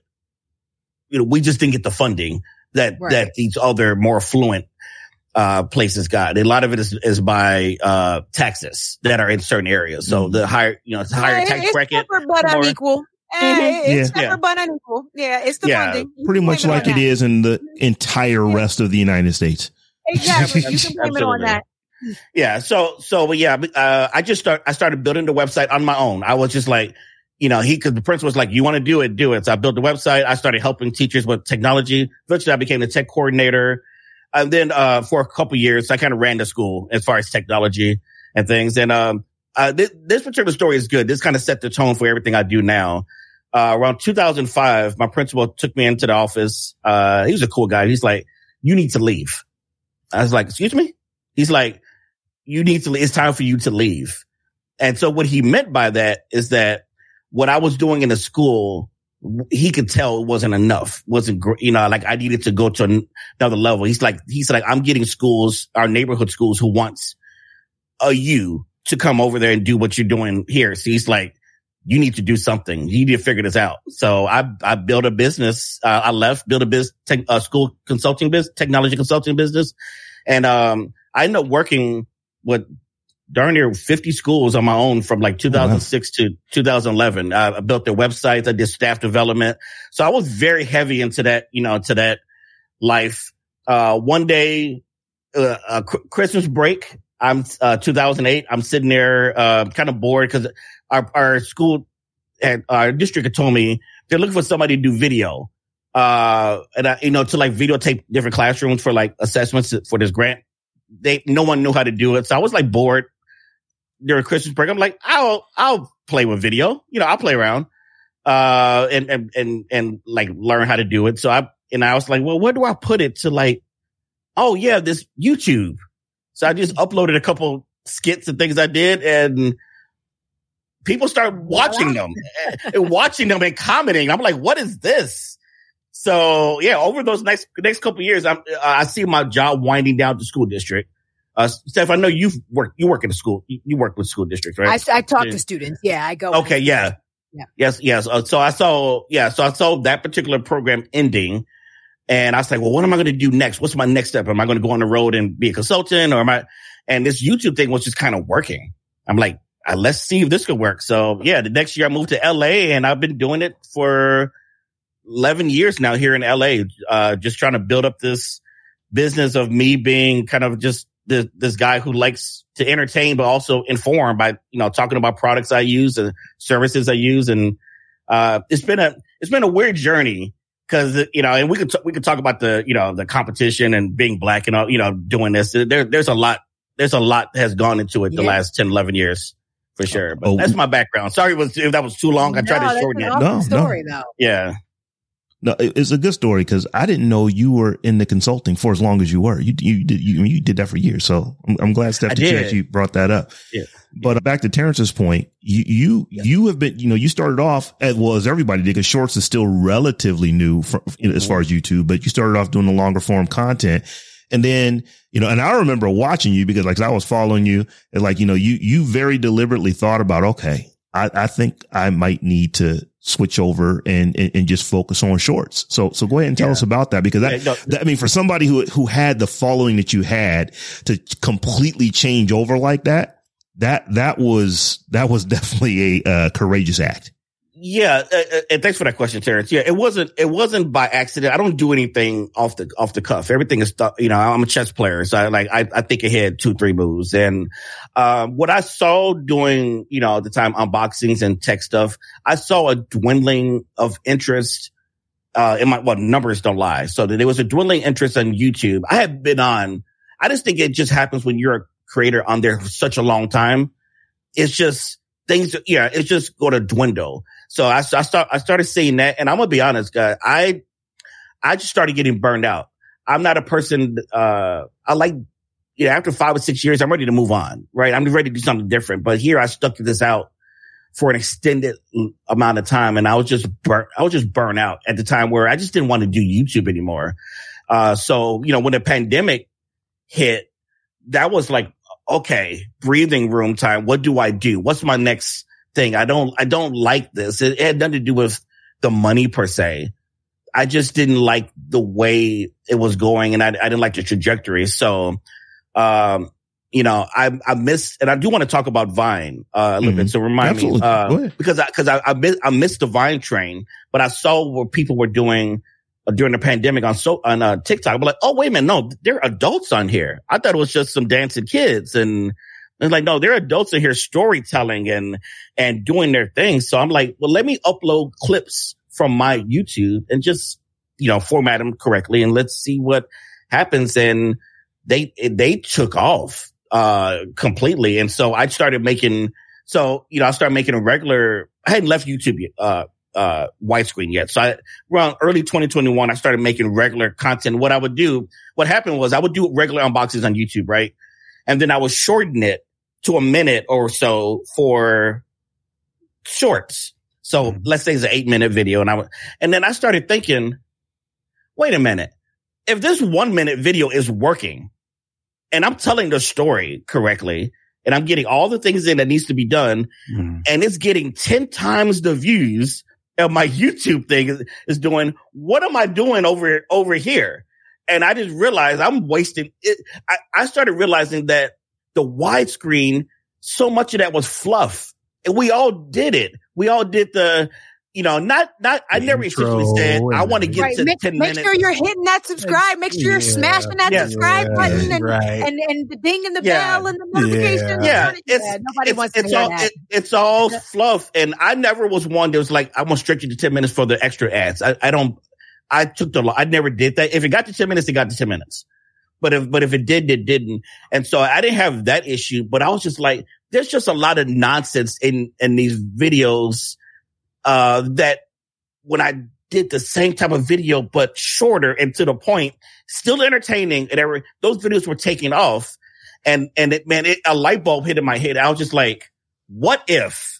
you know, we just didn't get the funding that, Right. that these other more affluent, uh, places got. A lot of it is, is by, uh, taxes that are in certain areas. So the higher, you know, it's a higher Yeah, tax it's bracket. separate but more- unequal. Eh, Mhm. It's Yeah. separate but unequal. Yeah, it's the Yeah, funding. You Pretty can much blame like on it that. is in the entire rest of the United States. Exactly. You can blame it on Absolutely. that. Yeah. So, so, but yeah, uh, I just start, I started building the website on my own. I was just like, you know, he, cause the principal was like, you want to do it, do it. So I built the website. I started helping teachers with technology. Eventually I became the tech coordinator. And then, uh, for a couple years, I kind of ran the school as far as technology and things. And, um, uh, this, this particular story is good. This kind of set the tone for everything I do now. Uh, around two thousand five, my principal took me into the office. Uh, he was a cool guy. He's like, you need to leave. I was like, excuse me? He's like, you need to leave. It's time for you to leave. And so what he meant by that is that what I was doing in the school, he could tell it wasn't enough. Wasn't, gr- you know, like I needed to go to an- another level. He's like, he's like, I'm getting schools, our neighborhood schools who wants a you to come over there and do what you're doing here. So he's like, you need to do something. You need to figure this out. So I, I built a business. Uh, I left, built a business, tech, uh, school consulting business, technology consulting business. And, um, I ended up working with darn near fifty schools on my own from like two thousand six to two thousand eleven. Uh, I built their websites. I did staff development. So I was very heavy into that, you know, to that life. Uh, one day, uh, uh Christmas break, I'm, uh, two thousand eight, I'm sitting there, uh, kind of bored because our, our school and our district had told me they're looking for somebody to do video. Uh, and I, you know, to like videotape different classrooms for like assessments for this grant. They, no one knew how to do it. So I was like bored during Christmas break. I'm like, I'll, I'll play with video. You know, I'll play around, uh, and, and, and, and like learn how to do it. So I, and I was like, well, where do I put it to like, oh yeah, this YouTube. So I just uploaded a couple skits and things I did and people started watching them and watching them and commenting. I'm like, what is this? So yeah, over those next next couple of years, I'm, uh, I see my job winding down to school district. Uh, Steph, I know you've worked. You work in the school. You, you work with school districts, right? I, I talk Yeah. to students. Yeah, I go. Okay, yeah, Yeah. yes, yes. Uh, so I saw, yeah, so I saw that particular program ending, and I was like, well, what am I going to do next? What's my next step? Am I going to go on the road and be a consultant, or am I? And this YouTube thing was just kind of working. I'm like, uh, let's see if this could work. So yeah, the next year I moved to L A, and I've been doing it for eleven years now here in L A, uh, just trying to build up this business of me being kind of just this, this guy who likes to entertain, but also inform by, you know, talking about products I use and services I use. And, uh, it's been a, it's been a weird journey because, you know, and we could, t- we could talk about the, you know, the competition and being black and all, you know, doing this. There, there's a lot, there's a lot that has gone into it the Yeah. last ten, eleven years for sure. But Oh. that's my background. Sorry if that was too long. I tried No, to that's shorten an it. awesome No, no. story though. Yeah. No, it- it's a good story because I didn't know you were in the consulting for as long as you were. You you did you, you did that for years, so I'm, I'm glad, Steph, I that you did. actually brought that up. Yeah. But uh, back to Terrence's point, you you Yeah. you have been, you know, you started off as well as everybody did because Shorts is still relatively new for, you know, as far as YouTube, but you started off doing the longer form content. And then, you know, and I remember watching you because like I was following you and like, you know, you, you very deliberately thought about, okay, I, I think I might need to switch over and, and, and just focus on Shorts. So, so go ahead and tell Yeah. us about that because that, Yeah, no. that, I mean, for somebody who, who had the following that you had to completely change over like that, that, that was, that was definitely a uh, courageous act. Yeah, uh, and thanks for that question, Terrence. Yeah, it wasn't it wasn't by accident. I don't do anything off the off the cuff. Everything is, you know, I'm a chess player, so I like I, I think ahead two three moves. And um, what I saw doing, you know, at the time unboxings and tech stuff, I saw a dwindling of interest. Uh, in my well, numbers don't lie. So there was a dwindling interest on YouTube. I had been on. I just think it just happens when you're a creator on there for such a long time. It's just things. Yeah, it's just going to dwindle. So I, I start, I started seeing that, and I'm gonna be honest, guys. I, I just started getting burned out. I'm not a person. Uh, I like, you know, after five or six years, I'm ready to move on. Right, I'm ready to do something different. But here, I stuck this out for an extended amount of time, and I was just burnt. I was just burnt out at the time where I just didn't want to do YouTube anymore. Uh, so you know, when the pandemic hit, that was like, okay, breathing room time. What do I do? What's my next thing? I don't, I don't like this. It, it had nothing to do with the money per se. I just didn't like the way it was going, and I, I didn't like the trajectory. So, um, you know, I, I miss, and I do want to talk about Vine, uh, a little mm-hmm. bit. So remind Absolutely. me, uh, because I, cause I, I missed, I missed the Vine train, but I saw what people were doing uh, during the pandemic on so, on, uh, TikTok. I'm like, oh, wait a minute. No, there are adults on here. I thought it was just some dancing kids. And it's like, no, there are adults in here storytelling and, and doing their thing. So I'm like, well, let me upload clips from my YouTube and just, you know, format them correctly, and let's see what happens. And they, they took off, uh, completely. And so I started making, so, you know, I started making a regular, I hadn't left YouTube, uh, uh, widescreen yet. So I, around early twenty twenty-one, I started making regular content. What I would do, what happened was I would do regular unboxings on YouTube, right? And then I would shorten it to a minute or so for shorts. So mm-hmm. let's say it's an eight minute video. And I would, and then I started thinking, wait a minute. If this one minute video is working and I'm telling the story correctly and I'm getting all the things in that needs to be done mm-hmm. and it's getting ten times the views of my YouTube thing is, is doing, what am I doing over, over here? And I just realized I'm wasting it. I, I started realizing that the widescreen, so much of that was fluff. And we all did it. We all did the, you know, not, not, I never essentially said, I want to get right. to make, ten make minutes. Make sure you're hitting that subscribe. Make sure yeah. you're smashing that yeah. subscribe yeah. button and, right. and, and the ding and the yeah. bell and the notifications. Yeah. yeah. It's, yeah. Nobody it's, wants it's to hear all, that. it, it's all fluff. And I never was one that was like, I'm going to stretch you to ten minutes for the extra ads. I, I don't, I took the, I never did that. If it got to ten minutes, it got to ten minutes. But if, but if it did, it didn't. And so I didn't have that issue, but I was just like, there's just a lot of nonsense in, in these videos, uh, that when I did the same type of video, but shorter and to the point, still entertaining, and every, those videos were taking off. And, and it, man, it, a light bulb hit in my head. I was just like, what if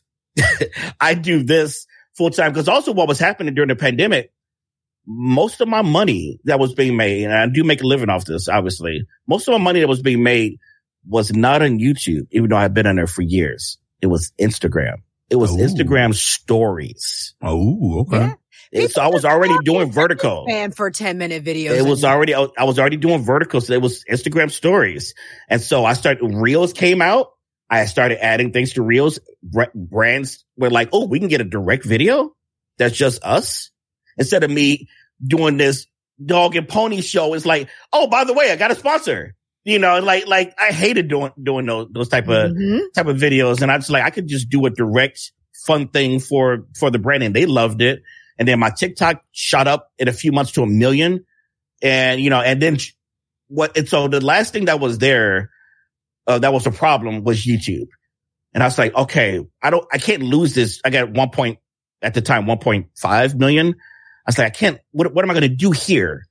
I do this full time? Because also what was happening during the pandemic, most of my money that was being made, and I do make a living off this, obviously, most of my money that was being made was not on YouTube, even though I've been on there for years. It was Instagram. It was Ooh. Instagram stories. Oh, okay. Yeah. So I was already doing vertical. Fan for ten minute videos. It was already, I was already doing vertical. So it was Instagram stories. And so I started, Reels came out. I started adding things to Reels. Brands were like, oh, we can get a direct video that's just us. Instead of me doing this dog and pony show, it's like, oh, by the way, I got a sponsor. You know, like, like I hated doing, doing those, those type of, mm-hmm. type of videos. And I just like, I could just do a direct fun thing for, for the brand, and they loved it. And then my TikTok shot up in a few months to a million. And, you know, and then what, and so the last thing that was there, uh, that was a problem was YouTube. And I was like, okay, I don't, I can't lose this. I got one point at the time, one point five million. I was like, I can't, what, what am I going to do here?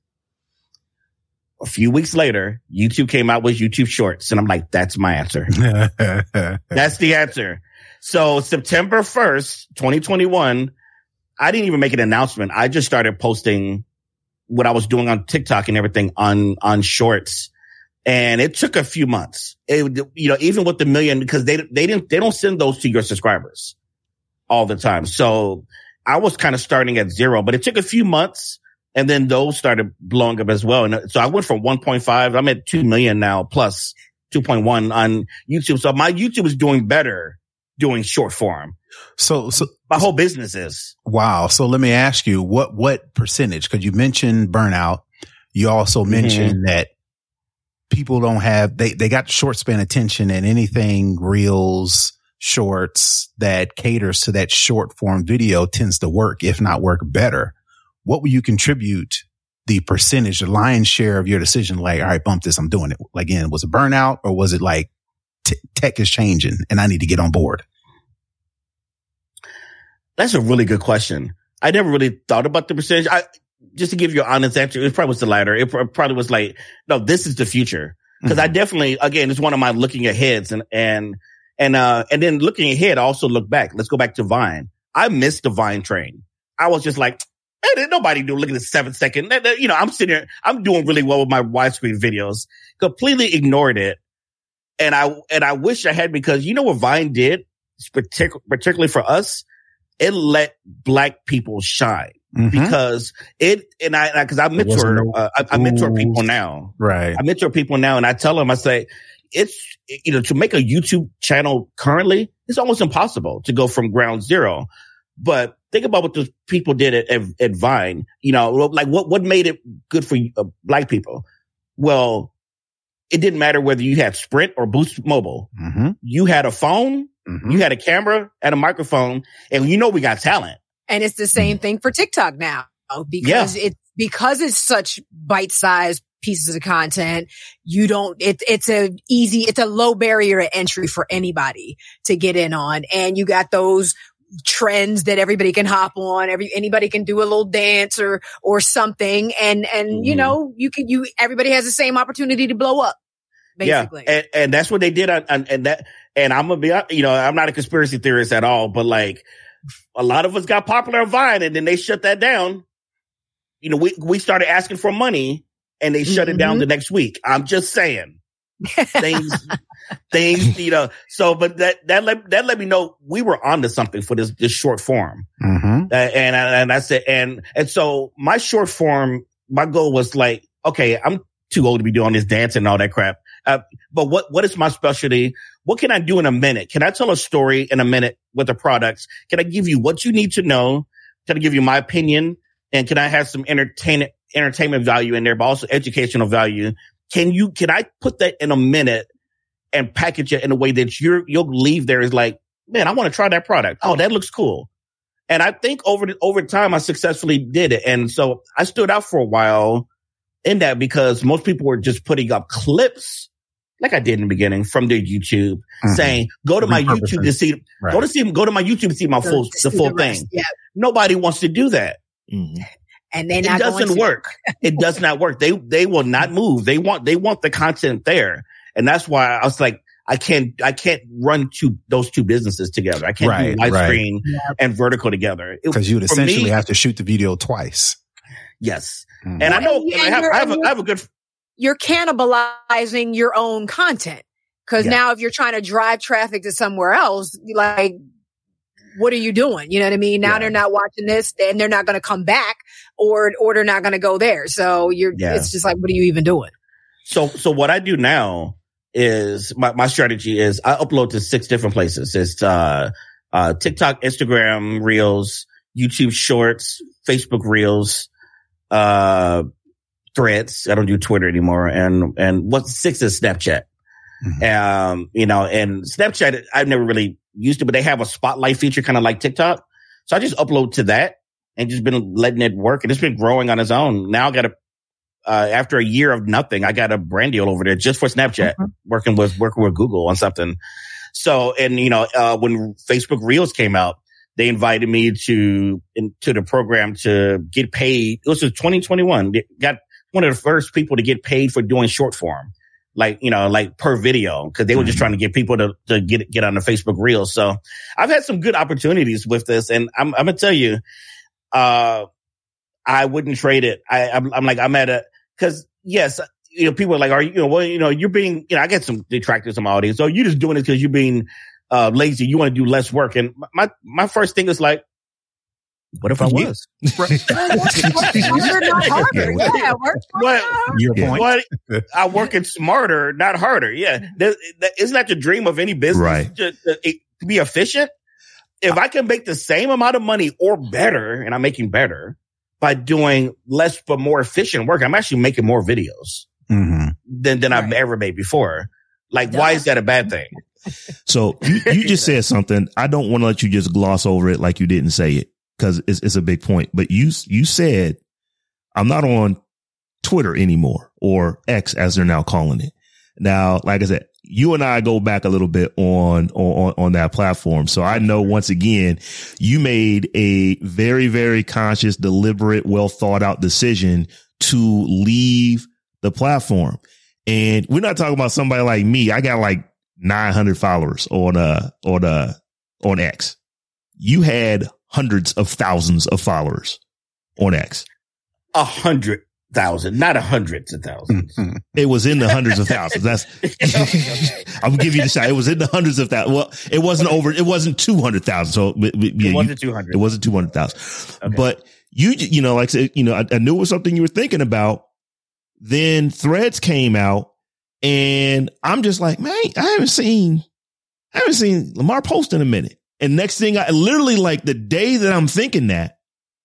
A few weeks later, YouTube came out with YouTube Shorts. And I'm like, that's my answer. That's the answer. So September first, twenty twenty-one, I didn't even make an announcement. I just started posting what I was doing on TikTok and everything on, on Shorts. And it took a few months. It, you know, even with the million, because they, they didn't, they don't send those to your subscribers all the time. So I was kind of starting at zero, but it took a few months, and then those started blowing up as well. And so I went from one point five, I'm at two million now, plus two point one on YouTube. So my YouTube is doing better doing short form. So, so my whole business is. Wow. So let me ask you, what, what percentage? Cause you mentioned burnout. You also mentioned mm-hmm. that people don't have, they, they got short span attention, and anything reels, shorts that caters to that short form video tends to work, if not work better. What will you contribute the percentage, the lion's share of your decision? Like, all right, bump this, I'm doing it. Like, again, was it burnout, or was it like t- tech is changing and I need to get on board? That's a really good question. I never really thought about the percentage. I, just to give you an honest answer, it probably was the latter. It probably was like, no, this is the future. Cause mm-hmm. I definitely, again, it's one of my looking aheads, and, and, and, uh, and then looking ahead, I also look back. Let's go back to Vine. I missed the Vine train. I was just like, hey, nobody do look at the seven second. You know, I'm sitting here, I'm doing really well with my widescreen videos, completely ignored it. And I, and I wish I had, because you know what Vine did, partic- particularly for us, it let Black people shine. Mm-hmm. Because it, and I, cause I mentor, no, uh, I, I mentor people now. Right. I mentor people now, and I tell them, I say, it's, you know, to make a YouTube channel currently, it's almost impossible to go from ground zero. But think about what those people did at, at, at Vine. You know, like what, what made it good for uh, Black people? Well, it didn't matter whether you had Sprint or Boost Mobile. Mm-hmm. You had a phone, mm-hmm. you had a camera and a microphone, and you know we got talent. And it's the same thing for TikTok now, because yeah. it's because it's such bite-sized pieces of content. You don't, it, it's a easy, it's a low barrier to entry for anybody to get in on. And you got those trends that everybody can hop on. Every, anybody can do a little dance or, or something. And, and, mm-hmm. you know, you can, you, everybody has the same opportunity to blow up. Basically. Yeah. And, and that's what they did on, on, and that, and I'm gonna be, you know, I'm not a conspiracy theorist at all, but like, a lot of us got popular on Vine, and then they shut that down. You know, we, we started asking for money, and they shut mm-hmm. it down the next week. I'm just saying things, things, you know, so, but that, that let, that let me know we were onto something for this, this short form. Mm-hmm. Uh, and, and I said, and, and so my short form, my goal was like, okay, I'm too old to be doing this dancing and all that crap. Uh, but what, what is my specialty? What can I do in a minute? Can I tell a story in a minute with the products? Can I give you what you need to know? Can I give you my opinion? And can I have some entertainment, entertainment value in there, but also educational value? Can you, can I put that in a minute and package it in a way that you're, you'll leave there is like, man, I want to try that product. Oh, that looks cool. And I think over the, over time, I successfully did it. And so I stood out for a while in that, because most people were just putting up clips, like I did in the beginning, from their YouTube, mm-hmm. saying, go to my YouTube to see, right. go to see, go to my YouTube to see my full, the full the thing. Yeah. Nobody wants to do that. Mm-hmm. And then it doesn't work. It does not work. They, they will not move. They want, they want the content there. And that's why I was like, I can't, I can't run two, those two businesses together. I can't right, do live right. screen yeah. and vertical together. Because you'd essentially me, have to shoot the video twice. Yes. Mm-hmm. And I know, and I, have, I, have a, I have a good, you're cannibalizing your own content. Cause yeah. now if you're trying to drive traffic to somewhere else, like, what are you doing? You know what I mean? Now yeah. they're not watching this, and they're not going to come back, or, or they're not going to go there. So you're, yeah. it's just like, what are you even doing? So, so what I do now is my, my strategy is I upload to six different places. It's, uh, uh, TikTok, Instagram Reels, YouTube Shorts, Facebook Reels, uh, Threads. I don't do Twitter anymore. And, and what's six is Snapchat. Mm-hmm. Um, you know, and Snapchat, I've never really used it, but they have a spotlight feature kind of like TikTok. So I just upload to that and just been letting it work. And it's been growing on its own. Now I got a, uh, after a year of nothing, I got a brand deal over there just for Snapchat, mm-hmm. working with, working with Google on something. So, and you know, uh, when Facebook Reels came out, they invited me to, into the program to get paid. It was twenty twenty-one. They got one of the first people to get paid for doing short form, like, you know, like per video, because they were just trying to get people to, to get, get on the Facebook Reels. So I've had some good opportunities with this, and I'm, I'm going to tell you, uh, I wouldn't trade it. I, I'm, I'm like, I'm at a, cause yes, you know, people are like, are you, you know, well, you know, you're being, you know, I get some detractors in my audience. So you're just doing it because you're being, uh, lazy. You want to do less work. And my, my first thing is like, what if I was? Your point. But I work it smarter, not harder. Yeah. Isn't that the dream of any business? Right. To, to, to be efficient. if I can make the same amount of money or better, and I'm making better by doing less but more efficient work, I'm actually making more videos mm-hmm. than, than right. I've ever made before. Like, Duh. Why is that a bad thing? So you, you just said something. I don't want to let you just gloss over it like you didn't say it, because it's, it's a big point. But you, you said, I'm not on Twitter anymore, or X as they're now calling it. Now, like I said, you and I go back a little bit on, on, on that platform. So I know once again, you made a very, very conscious, deliberate, well thought out decision to leave the platform. And we're not talking about somebody like me. I got like nine hundred followers on, uh, on, uh, on X. You had hundreds of thousands of followers on X. A hundred. Thousand, not a hundreds of thousands. It was in the hundreds of thousands. That's, I'm gonna give you the shot. It was in the hundreds of thousands. Well, it wasn't over. It wasn't two hundred thousand. So yeah, it wasn't two hundred. It wasn't two hundred thousand. Okay. But you, you know, like I said, you know, I, I knew it was something you were thinking about. Then Threads came out, and I'm just like, man, I haven't seen, I haven't seen Lamar post in a minute. And next thing, I literally like the day that I'm thinking that,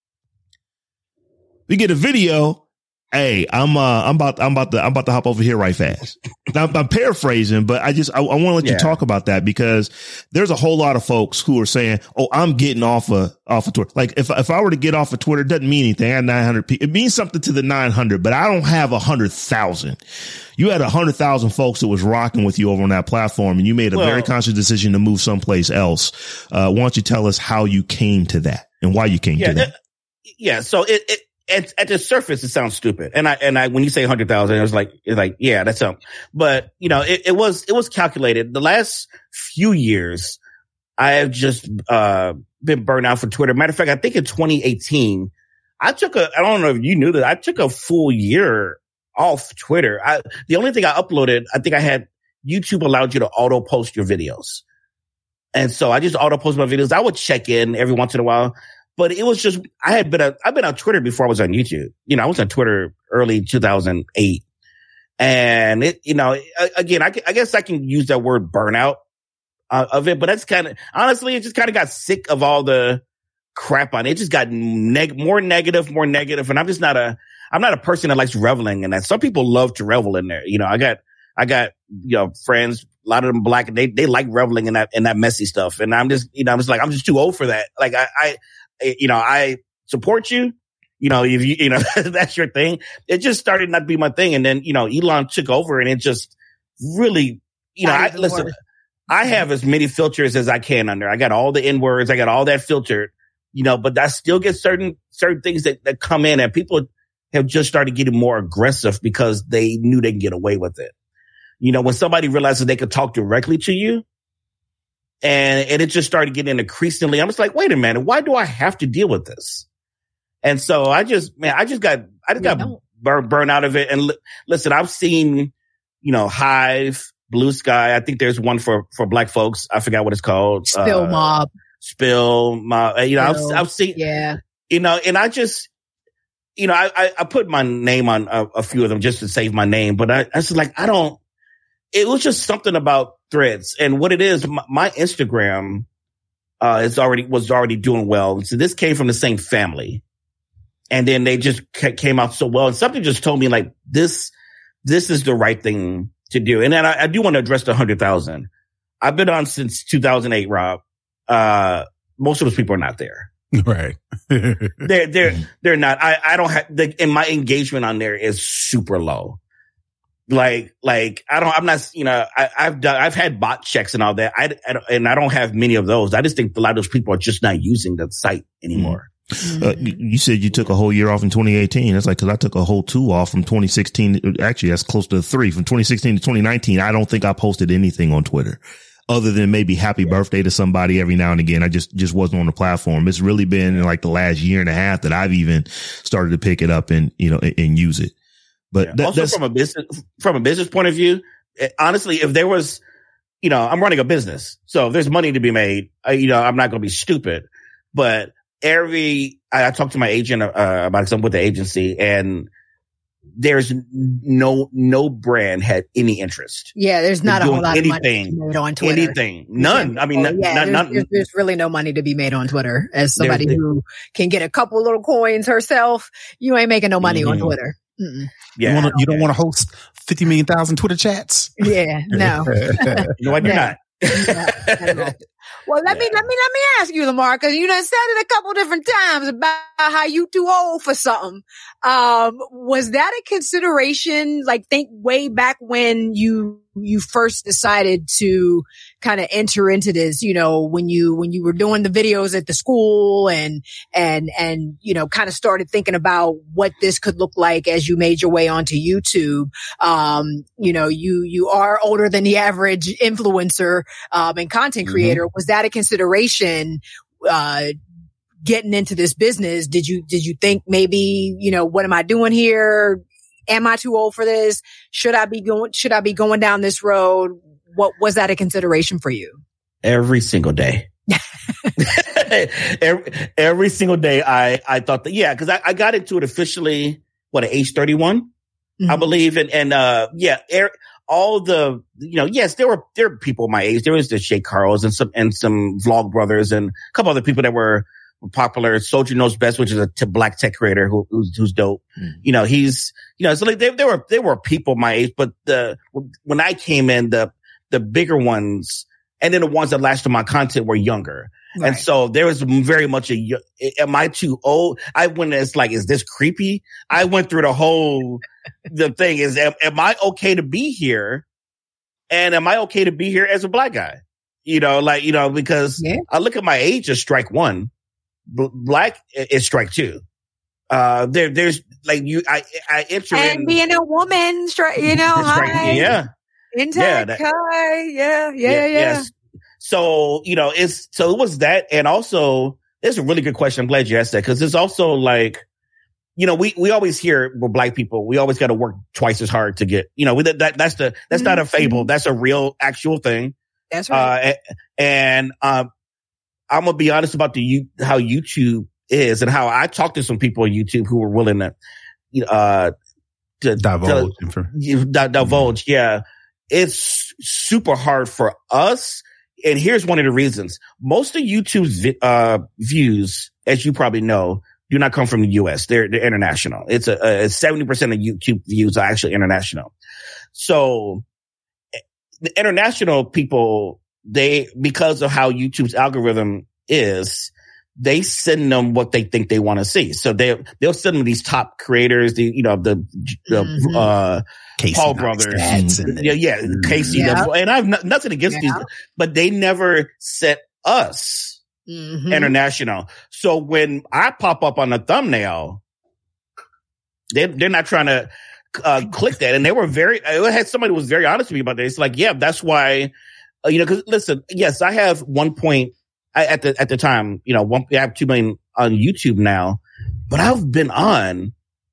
we get a video. Hey, I'm uh, I'm about I'm about to I'm about to hop over here right fast. Now, I'm paraphrasing, but I just I, I want to let yeah. you talk about that, because there's a whole lot of folks who are saying, "Oh, I'm getting off of off of Twitter." Like if if I were to get off of Twitter, it doesn't mean anything. I had nine hundred people. It means something to the nine hundred, but I don't have a hundred thousand. You had a hundred thousand folks that was rocking with you over on that platform, and you made a well, very conscious decision to move someplace else. Uh, why don't you tell us how you came to that and why you came yeah, to that? It, yeah. So it. it At, at the surface, it sounds stupid. And I, and I, when you say a hundred thousand, it was like, it's like, yeah, that's something. But, you know, it, it was, it was calculated. The last few years, I have just, uh, been burned out for Twitter. Matter of fact, I think in twenty eighteen, I took a, I don't know if you knew that, I took a full year off Twitter. I, the only thing I uploaded, I think I had, YouTube allowed you to auto post your videos. And so I just auto post my videos. I would check in every once in a while. But it was just, I had been, a, I've been on Twitter before I was on YouTube. You know, I was on Twitter early two thousand eight. And it, you know, again, I, I guess I can use that word burnout uh, of it, but that's kind of, honestly, it just kind of got sick of all the crap on it. It just got neg- more negative, more negative. And I'm just not a, I'm not a person that likes reveling in that. Some people love to revel in there. You know, I got, I got, you know, friends, a lot of them black, and they, they like reveling in that, in that messy stuff. And I'm just, you know, I'm just like, I'm just too old for that. Like I, I, you know, I support you, you know, if you, you know, that's your thing. It just started not to be my thing. And then, you know, Elon took over, and it just really, you know, I, listen, word. I have as many filters as I can under. I got all the N words. I got all that filtered, you know, but I still get certain, certain things that, that come in, and people have just started getting more aggressive because they knew they could get away with it. You know, when somebody realizes they could talk directly to you, And, and it just started getting increasingly, I was like, wait a minute, why do I have to deal with this? And so I just, man, I just got, I just got burned, burned out of it. And li- listen, I've seen, you know, Hive, Blue Sky. I think there's one for, for black folks. I forgot what it's called. Spill uh, Mob. Spill Mob. You know, Spill. I've, I've seen, yeah, you know, and I just, you know, I, I, I put my name on a, a few of them just to save my name, but I, I was like, I don't, it was just something about Threads, and what it is, my, my Instagram, uh, is already, was already doing well. So this came from the same family, and then they just c- came out so well. And something just told me like this, this is the right thing to do. And then I, I do want to address the hundred thousand. I've been on since two thousand eight, Rob. Uh, most of those people are not there. Right. they're, they're, they're not. I, I don't have the, and my engagement on there is super low. Like, like, I don't, I'm not, you know, I, I've done, I've had bot checks and all that. I, I don't, and I don't have many of those. I just think a lot of those people are just not using the site anymore. Mm-hmm. Uh, you said you took a whole year off in twenty eighteen. That's like, cause I took a whole two off from twenty sixteen. Actually, that's close to three from twenty sixteen to twenty nineteen. I don't think I posted anything on Twitter other than maybe happy yeah. birthday to somebody every now and again. I just, just wasn't on the platform. It's really been in like the last year and a half that I've even started to pick it up and, you know, and, and use it. But yeah. that, also that's, from a business, from a business point of view, honestly, if there was, you know, I'm running a business, so if there's money to be made, uh, you know, I'm not going to be stupid. But every, I, I talked to my agent uh, about something with the agency, and there's no no brand had any interest. Yeah, there's not a whole lot anything, of money to be made on Twitter. Anything, none. I mean, oh, yeah, none, there's, none, there's, there's really no money to be made on Twitter. As somebody there, who can get a couple little coins herself, you ain't making no money mm-hmm. on Twitter. Mm-mm. Yeah, you, wanna, you don't want to host fifty million thousand Twitter chats. Yeah, no, no, I do not. no, well, let yeah. me let me let me ask you, Lamar, because you done said it a couple different times about how you too old for something. Um, was that a consideration? Like, think way back when you you first decided to kind of enter into this. You know, when you when you were doing the videos at the school and and and you know, kind of started thinking about what this could look like as you made your way onto YouTube. Um, you know, you you are older than the average influencer um, and content creator. Mm-hmm. Was that a consideration uh getting into this business? Did you did you think maybe, you know, what am I doing here? Am I too old for this? Should I be going should I be going down this road? What was that a consideration for you? Every single day. every, every single day I I thought that yeah, because I, I got into it officially what at age thirty-one, mm-hmm. I believe. And and uh yeah, er, all the, you know, yes, there were, there were people my age. There was the Shay Carls and some, and some Vlog Brothers and a couple other people that were popular. Soldier Knows Best, which is a t- black tech creator who, who's, who's dope. Mm. You know, he's, you know, so like there, there were, there were people my age, but the, when I came in, the, the bigger ones and then the ones that latched to my content were younger. Right. And so there was very much a, am I too old? I went as like, is this creepy? I went through the whole, the thing is, am, am I okay to be here? And am I okay to be here as a black guy? You know, like, you know, because yeah. I look at my age as strike one, B- black is strike two. Uh, there, there's like you, I, I enter and in, being a woman, you know, strike, hi. yeah. In yeah, that, hi. yeah, yeah, yeah, yeah. Yes. So, you know, it's, so it was that. And also, it's a really good question. I'm glad you asked that because it's also like, you know, we, we always hear with black people, we always got to work twice as hard to get, you know, we, that, that's the, that's mm-hmm. not a fable. That's a real actual thing. That's right. Uh, and, um, I'm going to be honest about the, how YouTube is and how I talked to some people on YouTube who were willing to, uh, to divulge, to, divulge. Mm-hmm. Yeah. It's super hard for us. And here's one of the reasons. Most of YouTube's uh, views, as you probably know, do not come from the U S. They're, they're international. It's a, a seventy percent of YouTube views are actually international. So the international people, they, because of how YouTube's algorithm is, they send them what they think they want to see. So they, they'll send them these top creators, the, you know, the, the, mm-hmm. uh, Casey Paul brothers. And, yeah, yeah, Casey. Yeah. The, and I have no, nothing against yeah. these, but they never set us mm-hmm. international. So when I pop up on the thumbnail, they, they're not trying to uh, click that. And they were very, I had somebody who was very honest with me about this. It's like, yeah, that's why, uh, you know, cause listen, yes, I have one point I, at the, at the time, you know, one, I have two million on YouTube now, but I've been on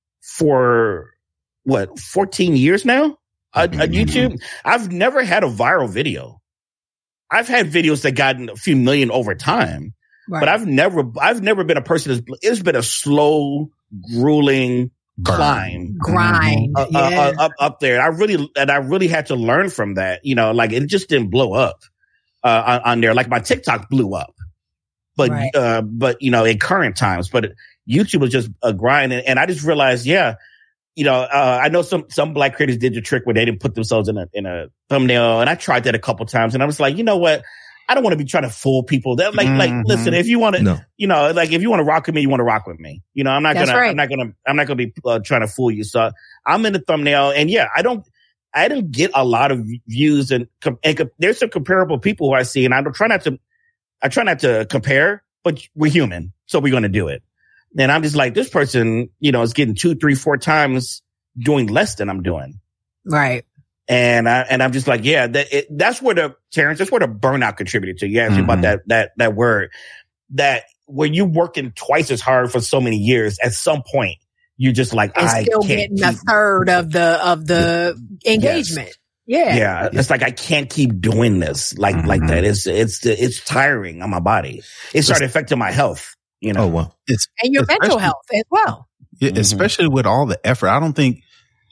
for, what, fourteen years now on, on YouTube? I've never had a viral video. I've had videos that gotten a few million over time, right. but I've never, I've never been a person that's, it's been a slow, grueling climb. Grind. Uh, yeah. uh, uh, up, up there. I really, and I really had to learn from that, you know, like it just didn't blow up, uh, on, on there. Like my TikTok blew up, but, right. uh, but, you know, in current times, but YouTube was just a grind. And, and I just realized, yeah, you know, uh, I know some, some black creators did the trick where they didn't put themselves in a, in a thumbnail. And I tried that a couple times and I was like, you know what? I don't want to be trying to fool people. That like, mm-hmm. like, listen, if you want to, no. you know, like if you want to rock with me, you want to rock with me. You know, I'm not That's gonna, right. I'm not gonna, I'm not gonna be uh, trying to fool you. So I'm in the thumbnail and yeah, I don't, I didn't get a lot of views and, and there's some comparable people who I see and I don't try not to, I try not to compare, but we're human. So we're going to do it. And I'm just like, this person, you know, is getting two, three, four times doing less than I'm doing. Right. And I, and I'm just like, yeah, that, it, that's where the, Terrence, that's where the burnout contributed to. You asked me mm-hmm. about that, that, that word, that when you're working twice as hard for so many years, at some point, you're just like, and I still can't getting keep, a third of the, of the engagement. Yes. Yeah. Yeah. It's like, I can't keep doing this like, mm-hmm. like that. It's, it's, it's tiring on my body. It started affecting my health, you know. Oh, well. It's, and your mental health as well. Yeah, especially with all the effort. I don't think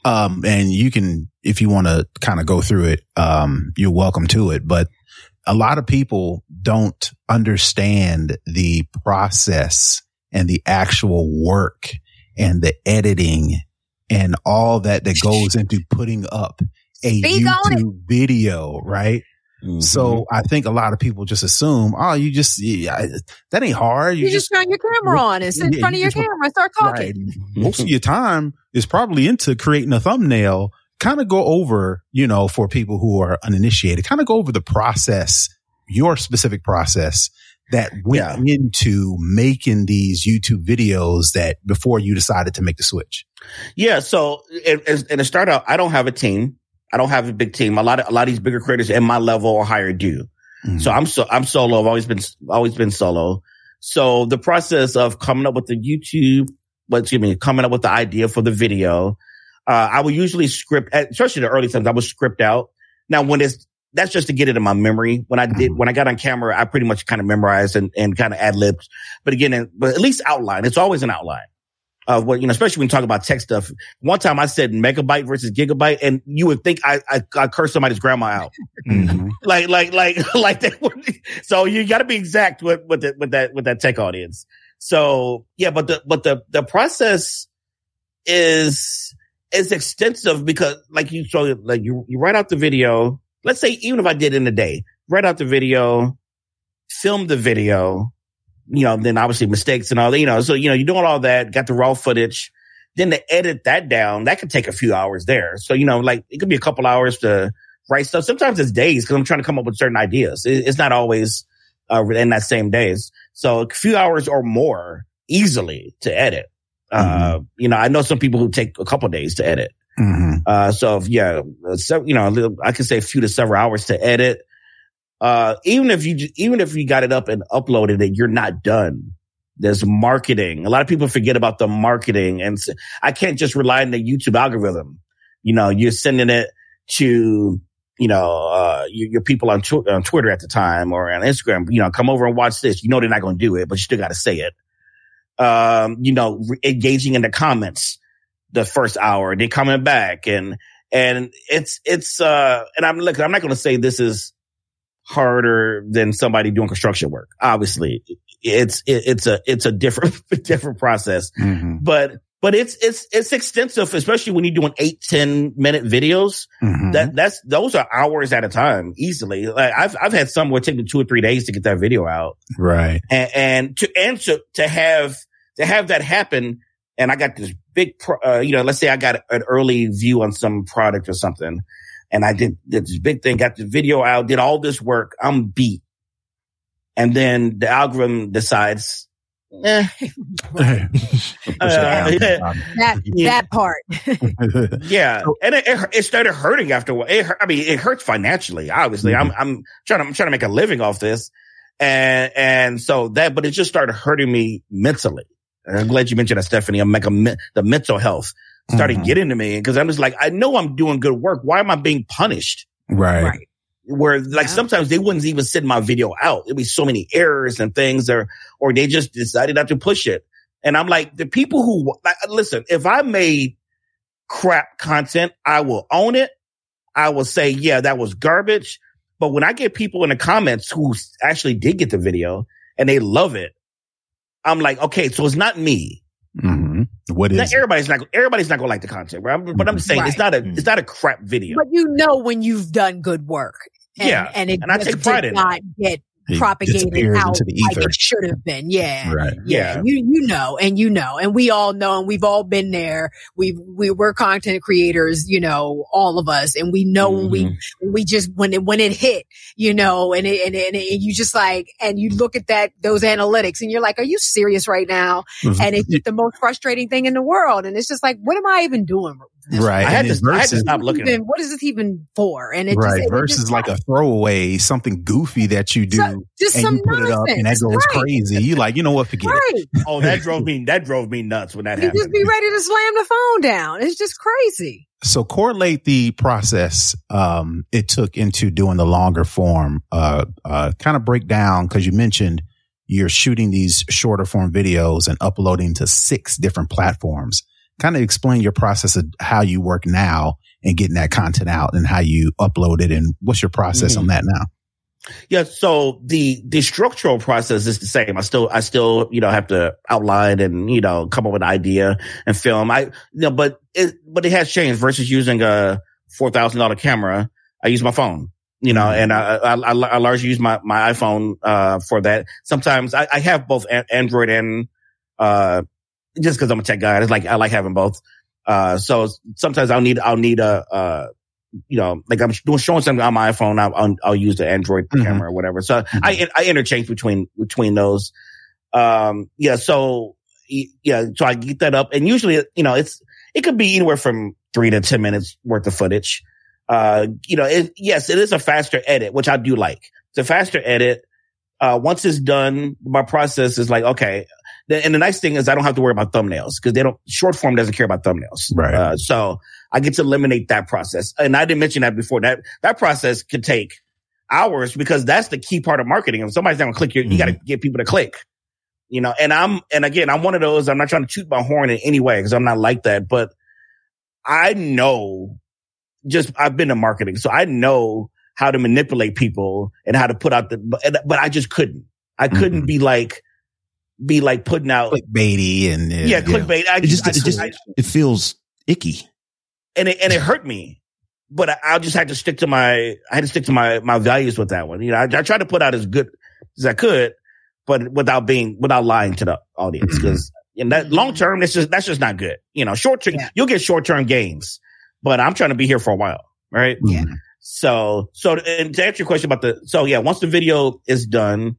Um, and you can, if you want to kind of go through it, um, you're welcome to it. But a lot of people don't understand the process and the actual work and the editing and all that that goes into putting up a Speak YouTube video, right? Mm-hmm. So I think a lot of people just assume, oh, you just, yeah, that ain't hard. You, you just, just turn your camera on and sit in yeah, front of your camera and start talking. Right. Most of your time is probably into creating a thumbnail. Kind of go over, you know, for people who are uninitiated, kind of go over the process, your specific process that went yeah. into making these YouTube videos that before you decided to make the switch. Yeah. So it, and to start out, I don't have a team. I don't have a big team. A lot of, a lot of these bigger creators at my level or higher do. Mm-hmm. So I'm so, I'm solo. I've always been, always been solo. So the process of coming up with the YouTube, but excuse me, coming up with the idea for the video, uh, I would usually script, especially the early times, I would script out. Now when it's, that's just to get it in my memory. When I did, mm-hmm. when I got on camera, I pretty much kind of memorized and, and kind of ad-libbed. But again, but at least outline. It's always an outline. Uh, what, you know, especially when you talk about tech stuff. One time I said megabyte versus gigabyte, and you would think I, I, I cursed somebody's grandma out. Mm-hmm. Like, like, like, like that. So you got to be exact with, with, the, with that, with that tech audience. So yeah, but the, but the, the process is, is extensive because like you, so like you, you write out the video. Let's say even if I did in a day, write out the video, film the video, you know, then obviously mistakes and all that, you know, so, you know, you're doing all that, got the raw footage, then to edit that down, that could take a few hours there. So, you know, like it could be a couple hours to write stuff. Sometimes it's days because I'm trying to come up with certain ideas. It's not always uh, in that same days. So a few hours or more easily to edit. Mm-hmm. Uh, you know, I know some people who take a couple days to edit. Mm-hmm. Uh, so if, yeah, so, you know, I could say a few to several hours to edit. Uh, even if you, even if you got it up and uploaded it, you're not done. There's marketing. A lot of people forget about the marketing, and I can't just rely on the YouTube algorithm. You know, you're sending it to, you know, uh, your, your people on, tw- on Twitter at the time or on Instagram, you know, come over and watch this. You know, they're not going to do it, but you still got to say it. Um, you know, re- engaging in the comments the first hour, they coming back and, and it's, it's, uh, and I'm look, I'm not going to say this is harder than somebody doing construction work. Obviously it's, it, it's a, it's a different, different process, mm-hmm. but, but it's, it's, it's extensive, especially when you're doing eight, ten minute videos. Mm-hmm. That, that's, those are hours at a time easily. Like I've, I've had some where it take me two or three days to get that video out. Right. And, and to, and to, to have, to have that happen. And I got this big, pro, uh, you know, let's say I got an early view on some product or something. And I did, did this big thing, got the video out, did all this work. I'm beat. And then the algorithm decides, eh. uh, that, yeah. that part. Yeah. And it, it, it started hurting after a while. It, I mean, it hurts financially, obviously. Mm-hmm. I'm, I'm trying to, I'm trying to make a living off this. And, and so that, but it just started hurting me mentally. And I'm glad you mentioned that, Stephanie. I'm like a, the mental health started mm-hmm. getting to me because I'm just like, I know I'm doing good work. Why am I being punished? Right. right. Where like yeah. sometimes they wouldn't even send my video out. It'd be so many errors and things, or, or they just decided not to push it. And I'm like, the people who, like, listen, if I made crap content, I will own it. I will say, yeah, that was garbage. But when I get people in the comments who actually did get the video and they love it, I'm like, okay, so it's not me. Mm-hmm. What is not, everybody's not everybody's not gonna like the content, right? But I'm saying right. it's not a it's not a crap video. But you know when you've done good work, and, yeah, and it and I take pride did in not it. get propagated out like it should have been. Yeah. Right. Yeah. yeah. You, you know, and you know, and we all know, and we've all been there. We've, we we're content creators, you know, all of us. And we know mm-hmm. when we, when we just, when it, when it hit, you know, and it, and, it, and it, you just like, and you look at that, those analytics and you're like, are you serious right now? Mm-hmm. And it's just the most frustrating thing in the world. And it's just like, what am I even doing? Right. I had, to, I had to stop looking even, what is this even for? And it right. just, versus just, like a throwaway, something goofy that you do. So, just and some you put nonsense. It up and that goes right. crazy. You like, you know what, forget right. it. Oh, that drove me, that drove me nuts when that you happened. You just be ready to slam the phone down. It's just crazy. So correlate the process um, it took into doing the longer form, uh, uh, kind of break down, because you mentioned you're shooting these shorter form videos and uploading to six different platforms. kind of explain your process of how you work now and getting that content out and how you upload it and what's your process mm-hmm. on that now? Yeah. So the, the structural process is the same. I still, I still, you know, have to outline and, you know, come up with an idea and film. I, you know, but it, but it has changed versus using a four thousand dollars camera. I use my phone, you know, mm-hmm. and I, I, I, I largely use my, my iPhone, uh, for that. Sometimes I, I have both Android and, uh, just cause I'm a tech guy. It's like, I like having both. Uh, so sometimes I'll need, I'll need a, uh, you know, like I'm doing showing something on my iPhone, I'll, I'll, I'll use the Android mm-hmm. camera or whatever. So mm-hmm. I, I interchange between, between those. Um, yeah. So, yeah. So I get that up and usually, you know, it's, it could be anywhere from three to ten minutes worth of footage. Uh, you know, it, yes, it is a faster edit, which I do like. It's a faster edit. Uh, once it's done, my process is like, okay. And the nice thing is I don't have to worry about thumbnails because they don't, short form doesn't care about thumbnails. Right. Uh, so I get to eliminate that process. And I didn't mention that before. That, that process could take hours because that's the key part of marketing. If somebody's not gonna click, your, mm-hmm. you got to get people to click, you know, and I'm, and again, I'm one of those, I'm not trying to toot my horn in any way because I'm not like that, but I know just, I've been in marketing. So I know how to manipulate people and how to put out the, but, but I just couldn't, I couldn't mm-hmm. be like, be like putting out clickbaity and uh, yeah, clickbait. I, it just, I, it just, I, it feels icky, and it and it hurt me. But I, I just had to stick to my, I had to stick to my my values with that one. You know, I, I tried to put out as good as I could, but without being without lying to the audience because in that long term, that's just that's just not good. You know, short term, yeah. you'll get short term gains, but I'm trying to be here for a while, right? Yeah. So so and to answer your question about the so yeah, once the video is done.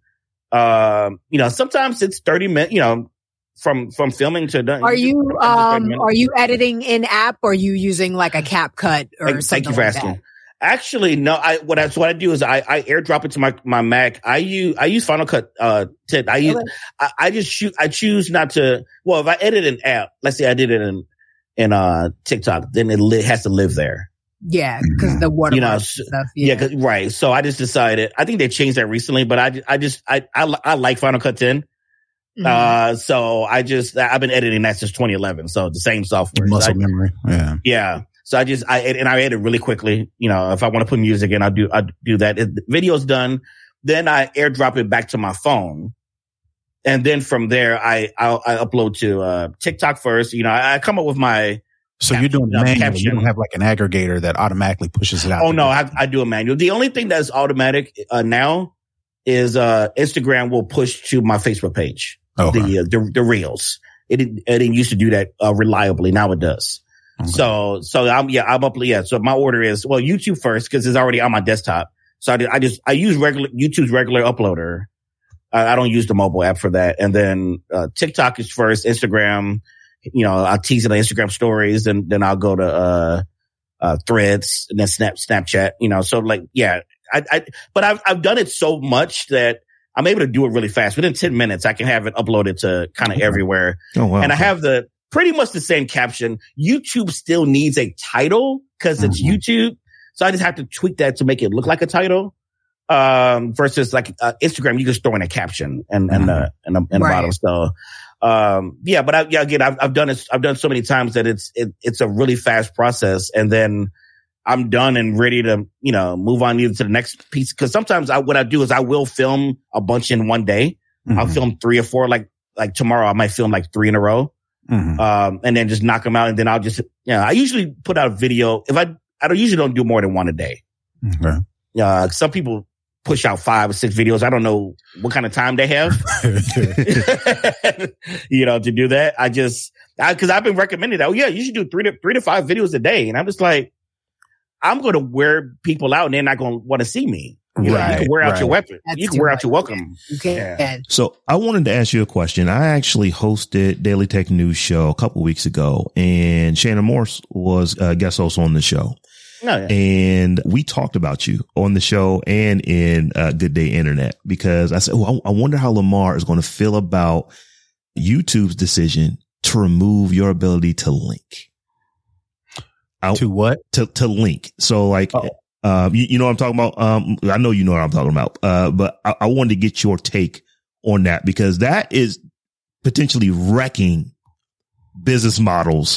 Um, you know, sometimes it's thirty minutes, you know, from, from filming to done. Are you, um, are you editing in app or are you using like a CapCut or like, something? Thank you for like asking. That? Actually, no, I, what I, so what I do is I, I airdrop it to my, my Mac. I use, I use Final Cut, uh, ten. I use, okay. I, I just shoot, I choose not to, well, if I edit an app, let's say I did it in, in, uh, TikTok, then it li- has to live there. Yeah, because the watermark you know, stuff. Yeah, yeah right. So I just decided. I think they changed that recently, but I, I just, I, I, I like Final Cut ten. Mm-hmm. Uh, so I just, I've been editing that since twenty eleven. So the same software, muscle I, memory. Yeah, yeah. So I just, I and I edit really quickly. You know, if I want to put music in, I do, I do that. If the video's done, then I airdrop it back to my phone. And then from there, I, I'll, I upload to, uh, TikTok first. You know, I, I come up with my, So Cap- you're doing the manual. Caption. You don't have like an aggregator that automatically pushes it out. Oh no, I, I do a manual. The only thing that's automatic uh, now is uh Instagram will push to my Facebook page. Okay. The, uh, the the reels. It didn't, it didn't used to do that uh, reliably. Now it does. Okay. So so I'm yeah I'm up yeah. So my order is well YouTube first because it's already on my desktop. So I, I just I use regular YouTube's regular uploader. I, I don't use the mobile app for that. And then uh, TikTok is first. Instagram. You know, I'll tease it on Instagram stories and then I'll go to, uh, uh, Threads and then Snap, Snapchat, you know, so like, yeah, I, I, but I've, I've done it so much that I'm able to do it really fast. Within ten minutes, I can have it uploaded to kind of everywhere. Oh, wow. And I have the pretty much the same caption. YouTube still needs a title because it's mm-hmm. YouTube. So I just have to tweak that to make it look like a title. Um, versus like, uh, Instagram, you just throw in a caption and, and, uh, and, and the right. bottom. So, Um, yeah, but I, yeah, again, I've, I've done it, I've done so many times that it's, it, it's a really fast process. And then I'm done and ready to, you know, move on either to the next piece. Cause sometimes I, what I do is I will film a bunch in one day. Mm-hmm. I'll film three or four, like, like tomorrow I might film like three in a row. Mm-hmm. Um, and then just knock them out. And then I'll just, you know, I usually put out a video. If I, I don't usually don't do more than one a day. Okay. Uh, some people push out five or six videos. I don't know what kind of time they have, you know, to do that. I just, I, cause I've been recommended that. Oh yeah, you should do three to three to five videos a day. And I'm just like, I'm going to wear people out and they're not going to want to see me. You, right, know, you can wear out right. your weapon. That's you can wear out your welcome. You can. Yeah. So I wanted to ask you a question. I actually hosted Daily Tech News Show a couple weeks ago and Shannon Morse was a guest host on the show. Oh, yeah. And we talked about you on the show and in uh, Good Day Internet because I said, oh, I, I wonder how Lamar is going to feel about YouTube's decision to remove your ability to link. I, to what? To, to link. So like, oh. uh, you, you know what I'm talking about? Um, I know you know what I'm talking about. Uh, but I, I wanted to get your take on that because that is potentially wrecking business models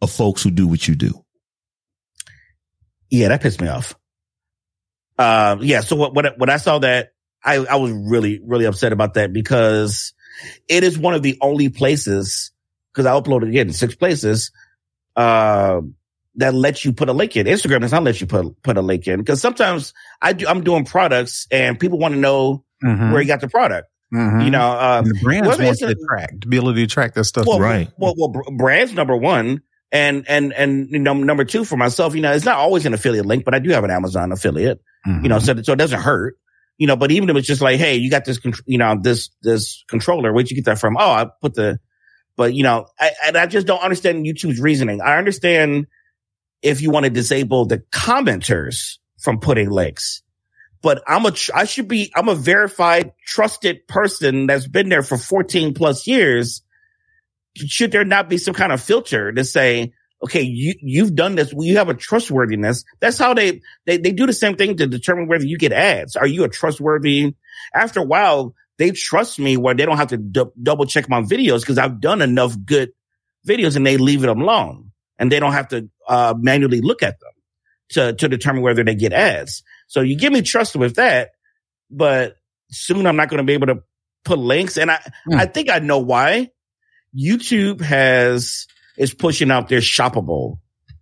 of folks who do what you do. Yeah, that pissed me off. Um, yeah. So what, when, when I saw that, I, I was really, really upset about that because it is one of the only places, because I uploaded it in six places, uh, that lets you put a link in. Instagram does not let you put, put a link in because sometimes I do, I'm doing products and people want to know mm-hmm. where you got the product. Mm-hmm. You know, uh, the brands want to track, to be able to track that stuff. Well, right. Well, well, brands number one. And, and, and, you know, number two for myself, you know, it's not always an affiliate link, but I do have an Amazon affiliate, mm-hmm. you know, so, so it doesn't hurt, you know, but even if it's just like, hey, you got this, you know, this, this controller, where'd you get that from? Oh, I put the, but you know, I, and I just don't understand YouTube's reasoning. I understand if you want to disable the commenters from putting links, but I'm a, I should be, I'm a verified, trusted person that's been there for fourteen plus years. Should there not be some kind of filter to say, okay, you, you've done this. You have a trustworthiness. That's how they, they, they do the same thing to determine whether you get ads. Are you a trustworthy? After a while, they trust me where they don't have to du- double check my videos because I've done enough good videos and they leave it alone and they don't have to, uh, manually look at them to, to determine whether they get ads. So you give me trust with that, but soon I'm not going to be able to put links. And I, mm. I think I know why. YouTube has, is pushing out their shoppable,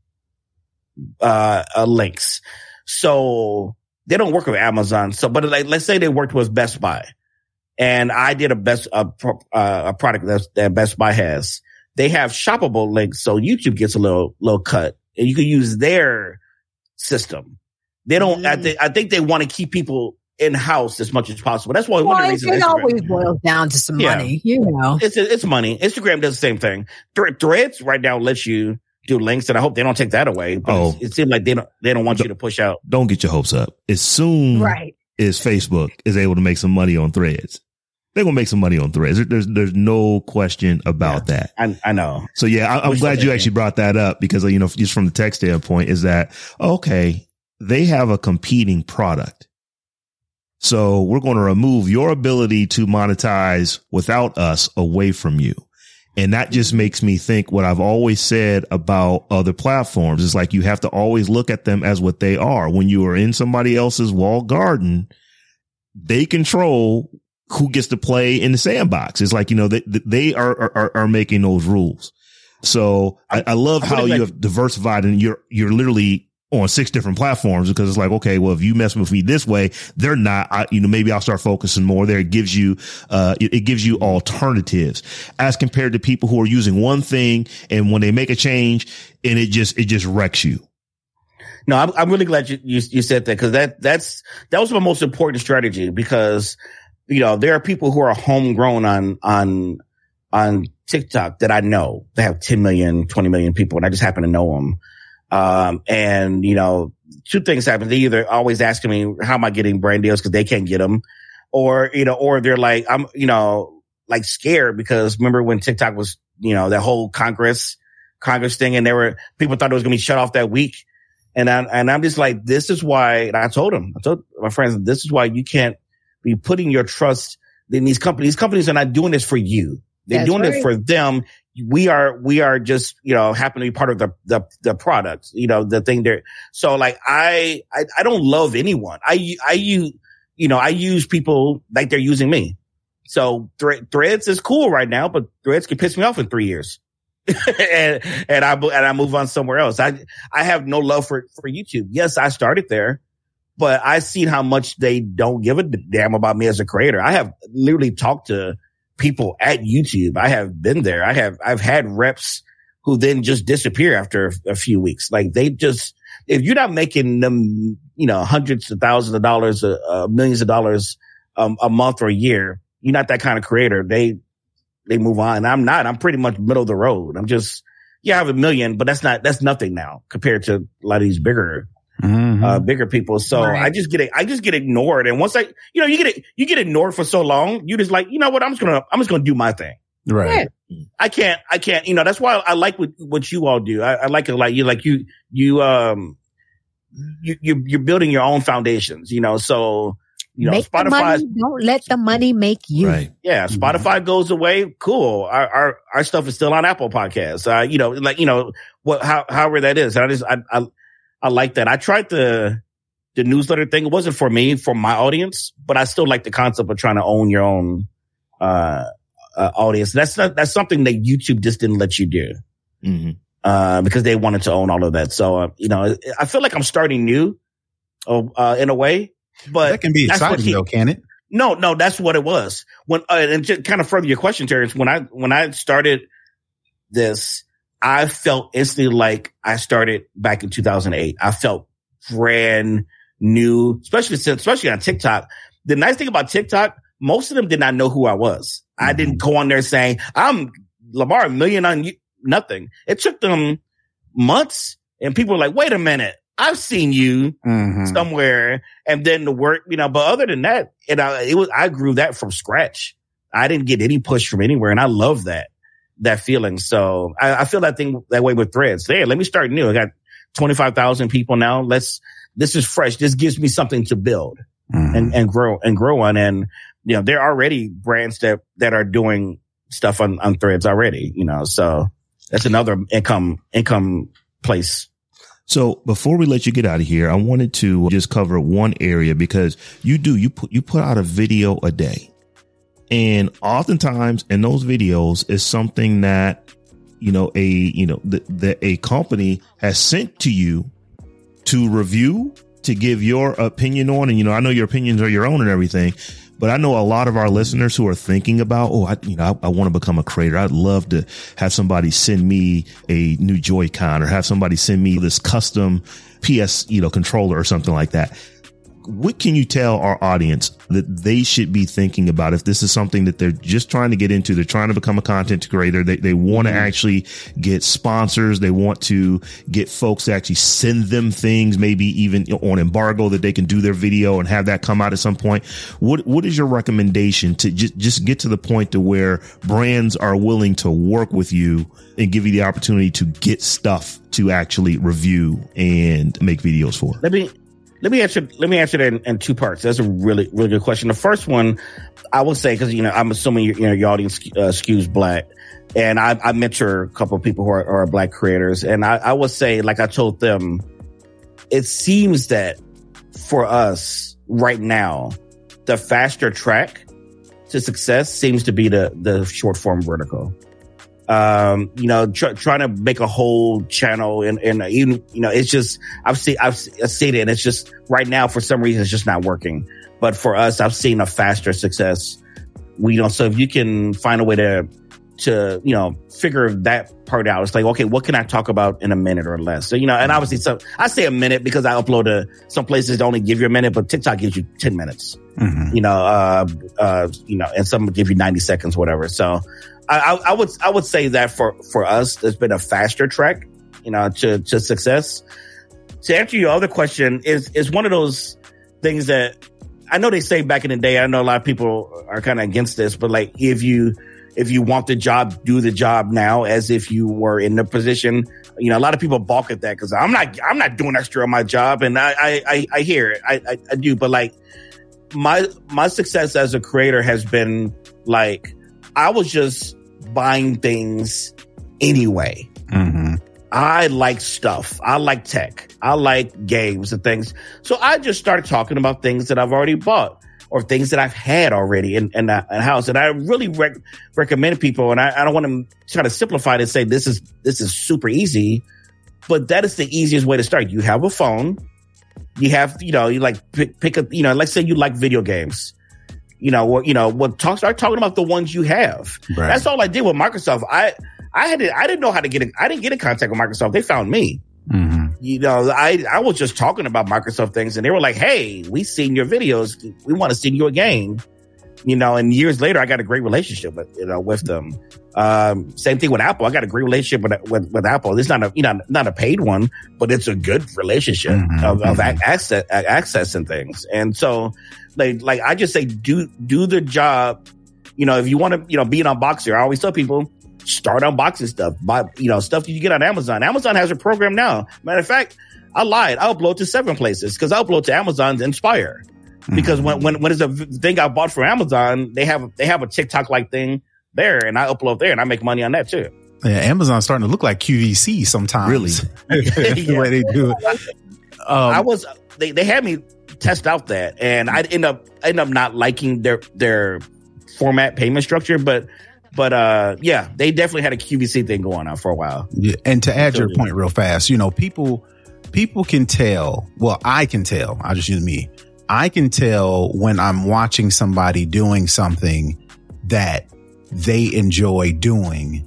uh, uh, links. So they don't work with Amazon. So, but like, let's say they worked with Best Buy and I did a best, uh, pro, uh, a product that, that Best Buy has. They have shoppable links. So YouTube gets a little, little cut and you can use their system. They don't, mm. I think, I think they want to keep people in-house as much as possible. That's why well, one of the reasons it always boils down to some yeah. money, you know. It's it's money. Instagram does the same thing. Th- Threads right now lets you do links, and I hope they don't take that away. But oh, it seems like they don't they don't want don't, you to push out. Don't get your hopes up. As soon right. as Facebook is able to make some money on Threads, they're gonna make some money on Threads. There's there's no question about yeah, that. I, I know. So yeah, I, I'm glad you actually brought that up because you know just from the tech standpoint is that okay, they have a competing product. So we're going to remove your ability to monetize without us away from you. And that just makes me think what I've always said about other platforms is like you have to always look at them as what they are. When you are in somebody else's walled garden, they control who gets to play in the sandbox. It's like, you know, they, they are, are, are making those rules. So I, I love how you have diversified and you're, you're literally on six different platforms because it's like, okay, well, if you mess with me this way, they're not, I, you know, maybe I'll start focusing more there. It gives you, uh, it, it gives you alternatives as compared to people who are using one thing. And when they make a change and it just, it just wrecks you. No, I'm, I'm really glad you, you, you said that because that, that's, that was my most important strategy because, you know, there are people who are homegrown on, on, on TikTok that I know. They have ten million, twenty million people and I just happen to know them. Um, and, you know, two things happen. They either always asking me, how am I getting brand deals? Cause they can't get them. Or, you know, or they're like, I'm, you know, like scared because remember when TikTok was, you know, that whole Congress, Congress thing and there were, people thought it was going to be shut off that week. And I, and I'm just like, this is why, and I told them, I told my friends, this is why you can't be putting your trust in these companies. These companies are not doing this for you. They're That's doing right. it for them. We are, we are just, you know, happen to be part of the, the, the product, you know, the thing there. So like, I, I, I don't love anyone. I, I use, you know, I use people like they're using me. So thre- Threads is cool right now, but Threads can piss me off in three years. and, and I, and I move on somewhere else. I, I have no love for, for YouTube. Yes, I started there, but I seen how much they don't give a damn about me as a creator. I have literally talked to people at YouTube. I have been there. I have, I've had reps who then just disappear after a, a few weeks. Like they just, if you're not making them, you know, hundreds of thousands of dollars, uh, uh, millions of dollars um, a month or a year, you're not that kind of creator. They, they move on. I'm not. I'm pretty much middle of the road. I'm just, yeah, I have a million, but that's not, that's nothing now compared to a lot of these bigger, mm-hmm. uh, bigger people. So right. I just get, I just get ignored. And once I, you know, you get it, you get ignored for so long, you just like, you know what? I'm just going to, I'm just going to do my thing. Right. Yeah. I can't, I can't, you know, that's why I like what, what you all do. I, I like it like you, like you, you, um, you, you, you're building your own foundations, you know, so, You know, make Spotify. the money, don't let the money make you. Right. Yeah, Spotify mm-hmm. goes away. Cool. Our, our our stuff is still on Apple Podcasts. Uh, you know, like you know what, how, however that is. I just I, I I like that. I tried the the newsletter thing. It wasn't for me, for my audience, but I still like the concept of trying to own your own uh, uh audience. That's not, that's something that YouTube just didn't let you do mm-hmm. uh, because they wanted to own all of that. So uh, you know, I feel like I'm starting new, uh, in a way. But that can be exciting, he, though, can it? No, no, that's what it was. When uh, and to kind of further your question, Terrence, when I when I started this, I felt instantly like I started back in two thousand eight. I felt brand new, especially since, especially on TikTok. The nice thing about TikTok, most of them did not know who I was. Mm-hmm. I didn't go on there saying I'm Lamar a million on you, nothing. It took them months, and people were like, "Wait a minute. I've seen you mm-hmm. somewhere," and then the work, you know, but other than that, and I, it was, I grew that from scratch. I didn't get any push from anywhere. And I love that, that feeling. So I, I feel that thing that way with Threads. Hey, let me start new. I got twenty-five thousand people now. Let's, this is fresh. This gives me something to build mm-hmm. and, and grow and grow on. And, you know, there are already brands that, that are doing stuff on, on Threads already, you know, so that's another income, income place. So before we let you get out of here, I wanted to just cover one area because you do, you put, you put out a video a day, and oftentimes in those videos is something that, you know, a, you know, that the, a company has sent to you to review, to give your opinion on. And, you know, I know your opinions are your own and everything, but I know a lot of our listeners who are thinking about, oh, I, you know, I, I want to become a creator. I'd love to have somebody send me a new Joy-Con or have somebody send me this custom P S, you know, controller or something like that. What can you tell our audience that they should be thinking about if this is something that they're just trying to get into? They're trying to become a content creator. They, they want to mm-hmm. actually get sponsors. They want to get folks to actually send them things, maybe even on embargo, that they can do their video and have that come out at some point. What, what is your recommendation to just, just get to the point to where brands are willing to work with you and give you the opportunity to get stuff to actually review and make videos for? Let me, Let me answer. Let me answer that in, in two parts. That's a really, really good question. The first one, I will say, because you know, I'm assuming you, you know your audience uh, skews black, and I, I mentor a couple of people who are, are black creators, and I, I would say, like I told them, it seems that for us right now, the faster track to success seems to be the the short form vertical. Um, you know, tr- trying to make a whole channel and, and even, you know, it's just, I've seen, I've, I've seen it, and it's just right now, for some reason, it's just not working. But for us, I've seen a faster success. We, you know, so if you can find a way to, to, you know, figure that part out, it's like, okay, what can I talk about in a minute or less? So, you know, and obviously, so I say a minute because I upload to some places that only give you a minute, but TikTok gives you ten minutes, mm-hmm. you know, uh, uh, you know, and some give you ninety seconds, whatever. So, I, I would I would say that for, for us, there's been a faster track, you know, to, to success. To answer your other question, is is one of those things that I know they say back in the day. I know a lot of people are kind of against this, but like if you if you want the job, do the job now, as if you were in the position. You know, a lot of people balk at that because I'm not I'm not doing extra on my job, and I I, I, I hear it, I, I I do, but like my my success as a creator has been like I was just buying things anyway. Mm-hmm. I like stuff. I like tech. I like games and things. So I just started talking about things that I've already bought or things that I've had already in, in a, a house. And I really rec- recommend people, and I, I don't want to try to simplify it and say this is, this is super easy, but that is the easiest way to start. You have a phone. You have, you know, you like pick, pick a, you know, let's say you like video games. You know, what, you know, what talk, start talking about the ones you have. Right. That's all I did with Microsoft. I, I had to, I didn't know how to get in, I didn't get in contact with Microsoft. They found me. Mm-hmm. You know, I, I was just talking about Microsoft things, and they were like, hey, we seen your videos. We want to send you a game. You know, and years later, I got a great relationship with, you know, with them. Um, same thing with Apple. I got a great relationship with, with, with Apple. It's not a, you know, not a paid one, but it's a good relationship mm-hmm. of, of mm-hmm. access, access and things. And so, like, like I just say, do, do the job. You know, if you want to, you know, be an unboxer, I always tell people, start unboxing stuff. Buy, you know, stuff that you get on Amazon. Amazon has a program now. Matter of fact, I lied. I upload to seven places because I upload to Amazon's Inspire. because when when when it's a thing I bought from Amazon, they have they have a TikTok like thing there, and I upload there, and I make money on that too. Yeah, Amazon's starting to look like Q V C sometimes. Really, the way they do it. Um, I was they, they had me test out that, and I end up I end up not liking their their format payment structure, but but uh yeah, they definitely had a Q V C thing going on for a while. Yeah, and to add your point real fast, you know, people people can tell. Well, I can tell. I'll just use me. I can tell when I'm watching somebody doing something that they enjoy doing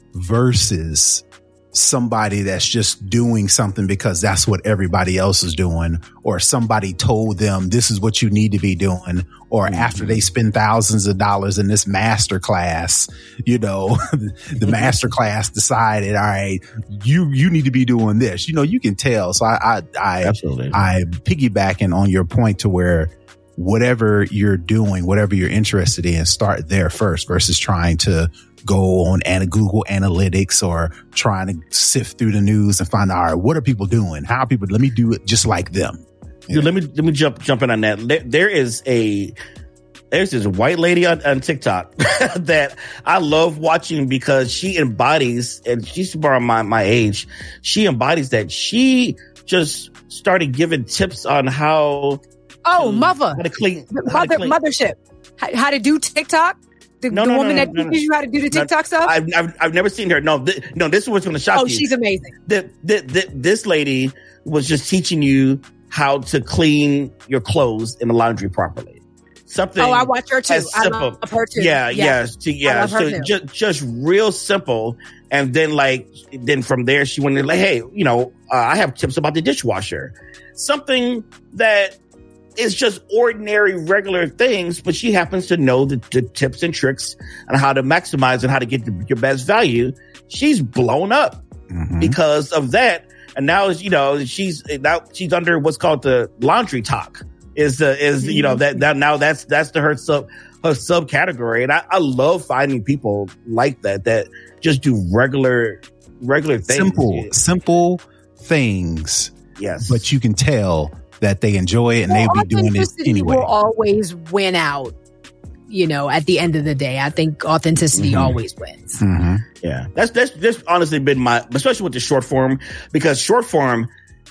versus somebody that's just doing something because that's what everybody else is doing, or somebody told them this is what you need to be doing, or mm-hmm. after they spend thousands of dollars in this master class, you know, the master class decided, all right, you you need to be doing this. You know, you can tell. So I I I, Absolutely. I piggybacking on your point to where whatever you're doing, whatever you're interested in, start there first versus trying to go on and Google Analytics or trying to sift through the news and find out, all right, what are people doing? How are people? Let me do it just like them. Dude, let me let me jump jump in on that. There, there is a there's this white lady on, on TikTok that I love watching because she embodies, and she's around my my age. She embodies that. She just started giving tips on how. Oh, to, mother, how to clean, how mother, to clean. mothership, how, how to do TikTok. The, no, the no, woman no, that no, no, teaches you how to do the TikTok no, stuff? I've, I've, I've never seen her. No, th- no, this is what's going to shock oh, you. Oh, she's amazing. The, the, the, this lady was just teaching you how to clean your clothes in the laundry properly. Something. Oh, I watch her too. I simple. love her too. Yeah, yeah, yeah, yeah. So just, just real simple. And then like, then from there, she went in like, hey, you know, uh, I have tips about the dishwasher. Something that is just ordinary, regular things, but she happens to know the, the tips and tricks on how to maximize and how to get the, your best value. She's blown up mm-hmm. because of that. And now, you know, she's now she's under what's called the laundry talk. Is the is mm-hmm. you know that that now that's that's the her sub her subcategory, and I, I love finding people like that that just do regular regular things, simple yeah. simple things. Yes, but you can tell that they enjoy it and well, they'll be doing it anyway. Will always win out. You know, at the end of the day, I think authenticity mm-hmm. always wins. Mm-hmm. Yeah, that's that's that's honestly been my, especially with the short form, because short form,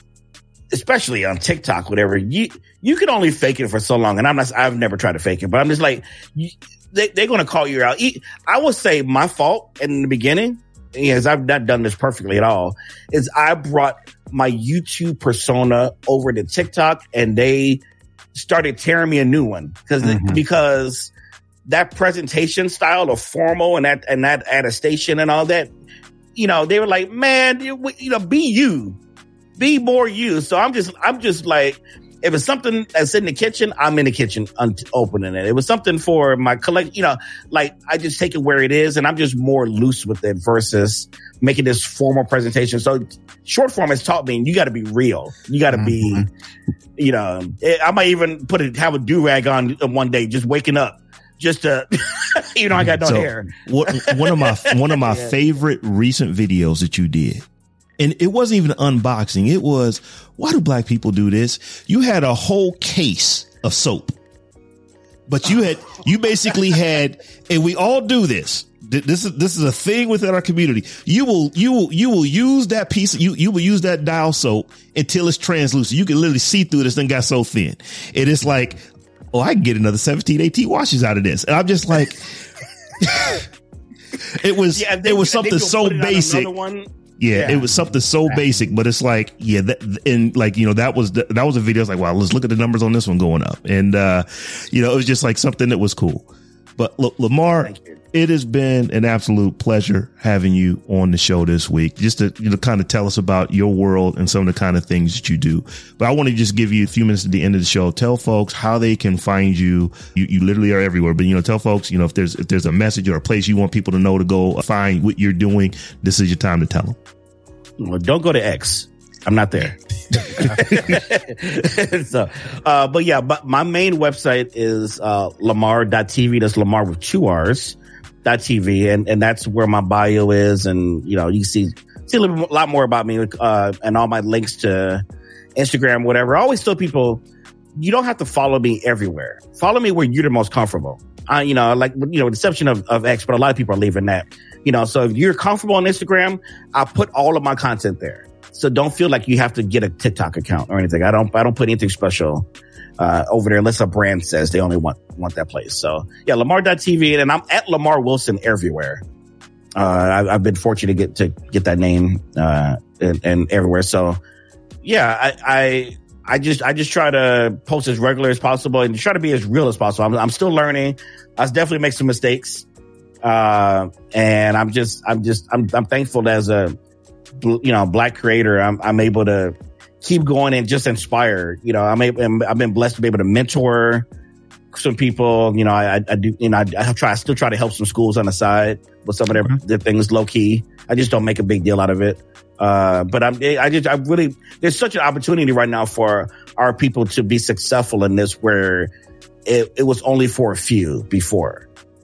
especially on TikTok, whatever, you you can only fake it for so long. And I'm not, I've never tried to fake it, but I'm just like, you, they, they're going to call you out. I will say my fault in the beginning, because I've not done this perfectly at all, is I brought my YouTube persona over to TikTok, and they started tearing me a new one because mm-hmm. because. That presentation style of formal and that and that attestation and all that, you know, they were like, man, you, you know, be you, be more you. So I'm just, I'm just like, if it's something that's in the kitchen, I'm in the kitchen un- opening it. It was something for my collect, you know, like I just take it where it is, and I'm just more loose with it versus making this formal presentation. So short form has taught me you got to be real. You got to mm-hmm. be, you know, I might even put it have a do rag on one day, just waking up. Just to, you know, I got no so, hair. what, one of my one of my yeah. favorite recent videos that you did, and it wasn't even an unboxing. It was, why do black people do this? You had a whole case of soap, but you had you basically had, and we all do this. This is this is a thing within our community. You will you will you will use that piece. You you will use that dial soap until it's translucent. You can literally see through this thing. Got so thin, it is like, oh, I can get another seventeen, eighteen washes out of this. And I'm just like, it was, yeah, then, it was something so basic. Yeah, yeah, it was something so right. basic, but it's like, yeah, that, and like, you know, that was, the, that was a video. I was like, wow, let's look at the numbers on this one going up. And, uh, you know, it was just like something that was cool. But look, Lamar, it has been an absolute pleasure having you on the show this week, just to, you know, kind of tell us about your world and some of the kind of things that you do. But I want to just give you a few minutes at the end of the show. Tell folks how they can find you. You, you literally are everywhere, but, you know, tell folks, you know, if there's, if there's a message or a place you want people to know to go find what you're doing, this is your time to tell them. Well, don't go to X. I'm not there. so, uh, but yeah, but my main website is, uh, lamar dot t v. That's Lamar with two R's dot T V. And, and that's where my bio is. And, you know, you see, see a little, lot more about me, uh, and all my links to Instagram, whatever. I always tell people, you don't have to follow me everywhere. Follow me where you're the most comfortable. Uh, you know, like, you know, with the exception of, of X, but a lot of people are leaving that. You know, so if you're comfortable on Instagram, I'll put all of my content there. So don't feel like you have to get a TikTok account or anything. I don't, I don't put anything special, uh, over there unless a brand says they only want, want that place. So yeah, Lamar dot T V, and I'm at Lamar Wilson everywhere. Uh, I, I've been fortunate to get, to get that name, uh, and, and everywhere. So yeah, I, I, I just, I just try to post as regular as possible and try to be as real as possible. I'm, I'm still learning. I definitely make some mistakes. Uh, and I'm just, I'm just, I'm, I'm thankful that as a, you know, Black creator, I'm, I'm able to keep going and just inspire. You know, I'm able, I've been blessed to be able to mentor some people. You know, I, I do, you know, I, I try, I still try to help some schools on the side with some of their, their things low key. I just don't make a big deal out of it. Uh, but I'm, I just, I really, there's such an opportunity right now for our people to be successful in this where it, it was only for a few before.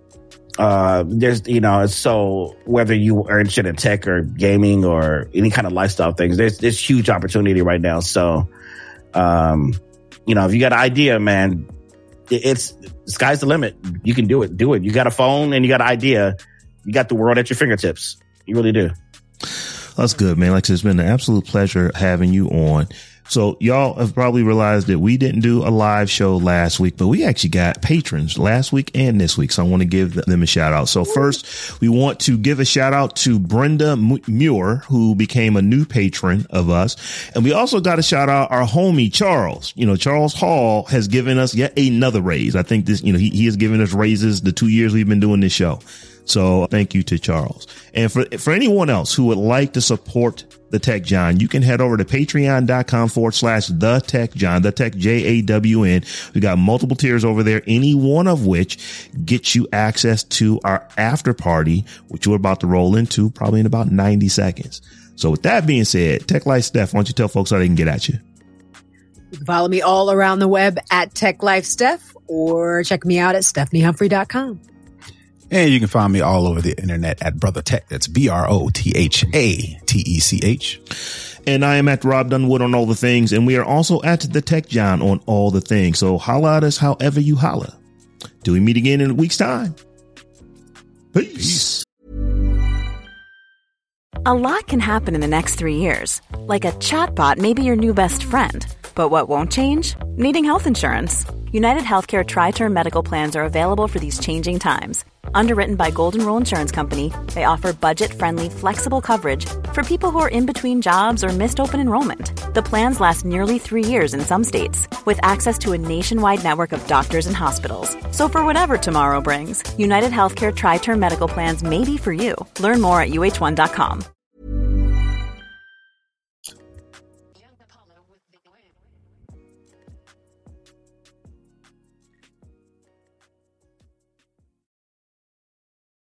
Uh, there's, you know, so whether you are interested in tech or gaming or any kind of lifestyle things, there's, there's huge opportunity right now. So, um, you know, if you got an idea, man, it's, sky's the limit. You can do it. Do it. You got a phone and you got an idea. You got the world at your fingertips. You really do. That's good, man. Like I said, it's been an absolute pleasure having you on. So y'all have probably realized that we didn't do a live show last week, but we actually got patrons last week and this week. So I want to give them a shout out. So first, we want to give a shout out to Brenda Muir, who became a new patron of us. And we also got to shout out our homie, Charles. You know, Charles Hall has given us yet another raise. I think this, you know, he, he has given us raises the two years we've been doing this show. So thank you to Charles. And for, for anyone else who would like to support the Tech John, you can head over to patreon.com forward slash the Tech John, the Tech J A W N. We got multiple tiers over there, any one of which gets you access to our after party, which we're about to roll into probably in about ninety seconds. So with that being said, Tech Life Steph, why don't you tell folks how they can get at you? You can follow me all around the web at Tech Life Steph or check me out at stephanie humphrey dot com. And you can find me all over the internet at Brother Tech. That's B R O T H A T E C H. And I am at Rob Dunwood on all the things. And we are also at the Tech John on all the things. So holla at us however you holla. Till we meet again in a week's time. Peace. A lot can happen in the next three years. Like a chatbot may be your new best friend. But what won't change? Needing health insurance. United Healthcare Tri-Term Medical Plans are available for these changing times. Underwritten by Golden Rule Insurance Company, they offer budget-friendly, flexible coverage for people who are in between jobs or missed open enrollment. The plans last nearly three years in some states, with access to a nationwide network of doctors and hospitals. So for whatever tomorrow brings, United Healthcare Tri-Term Medical Plans may be for you. Learn more at U H one dot com.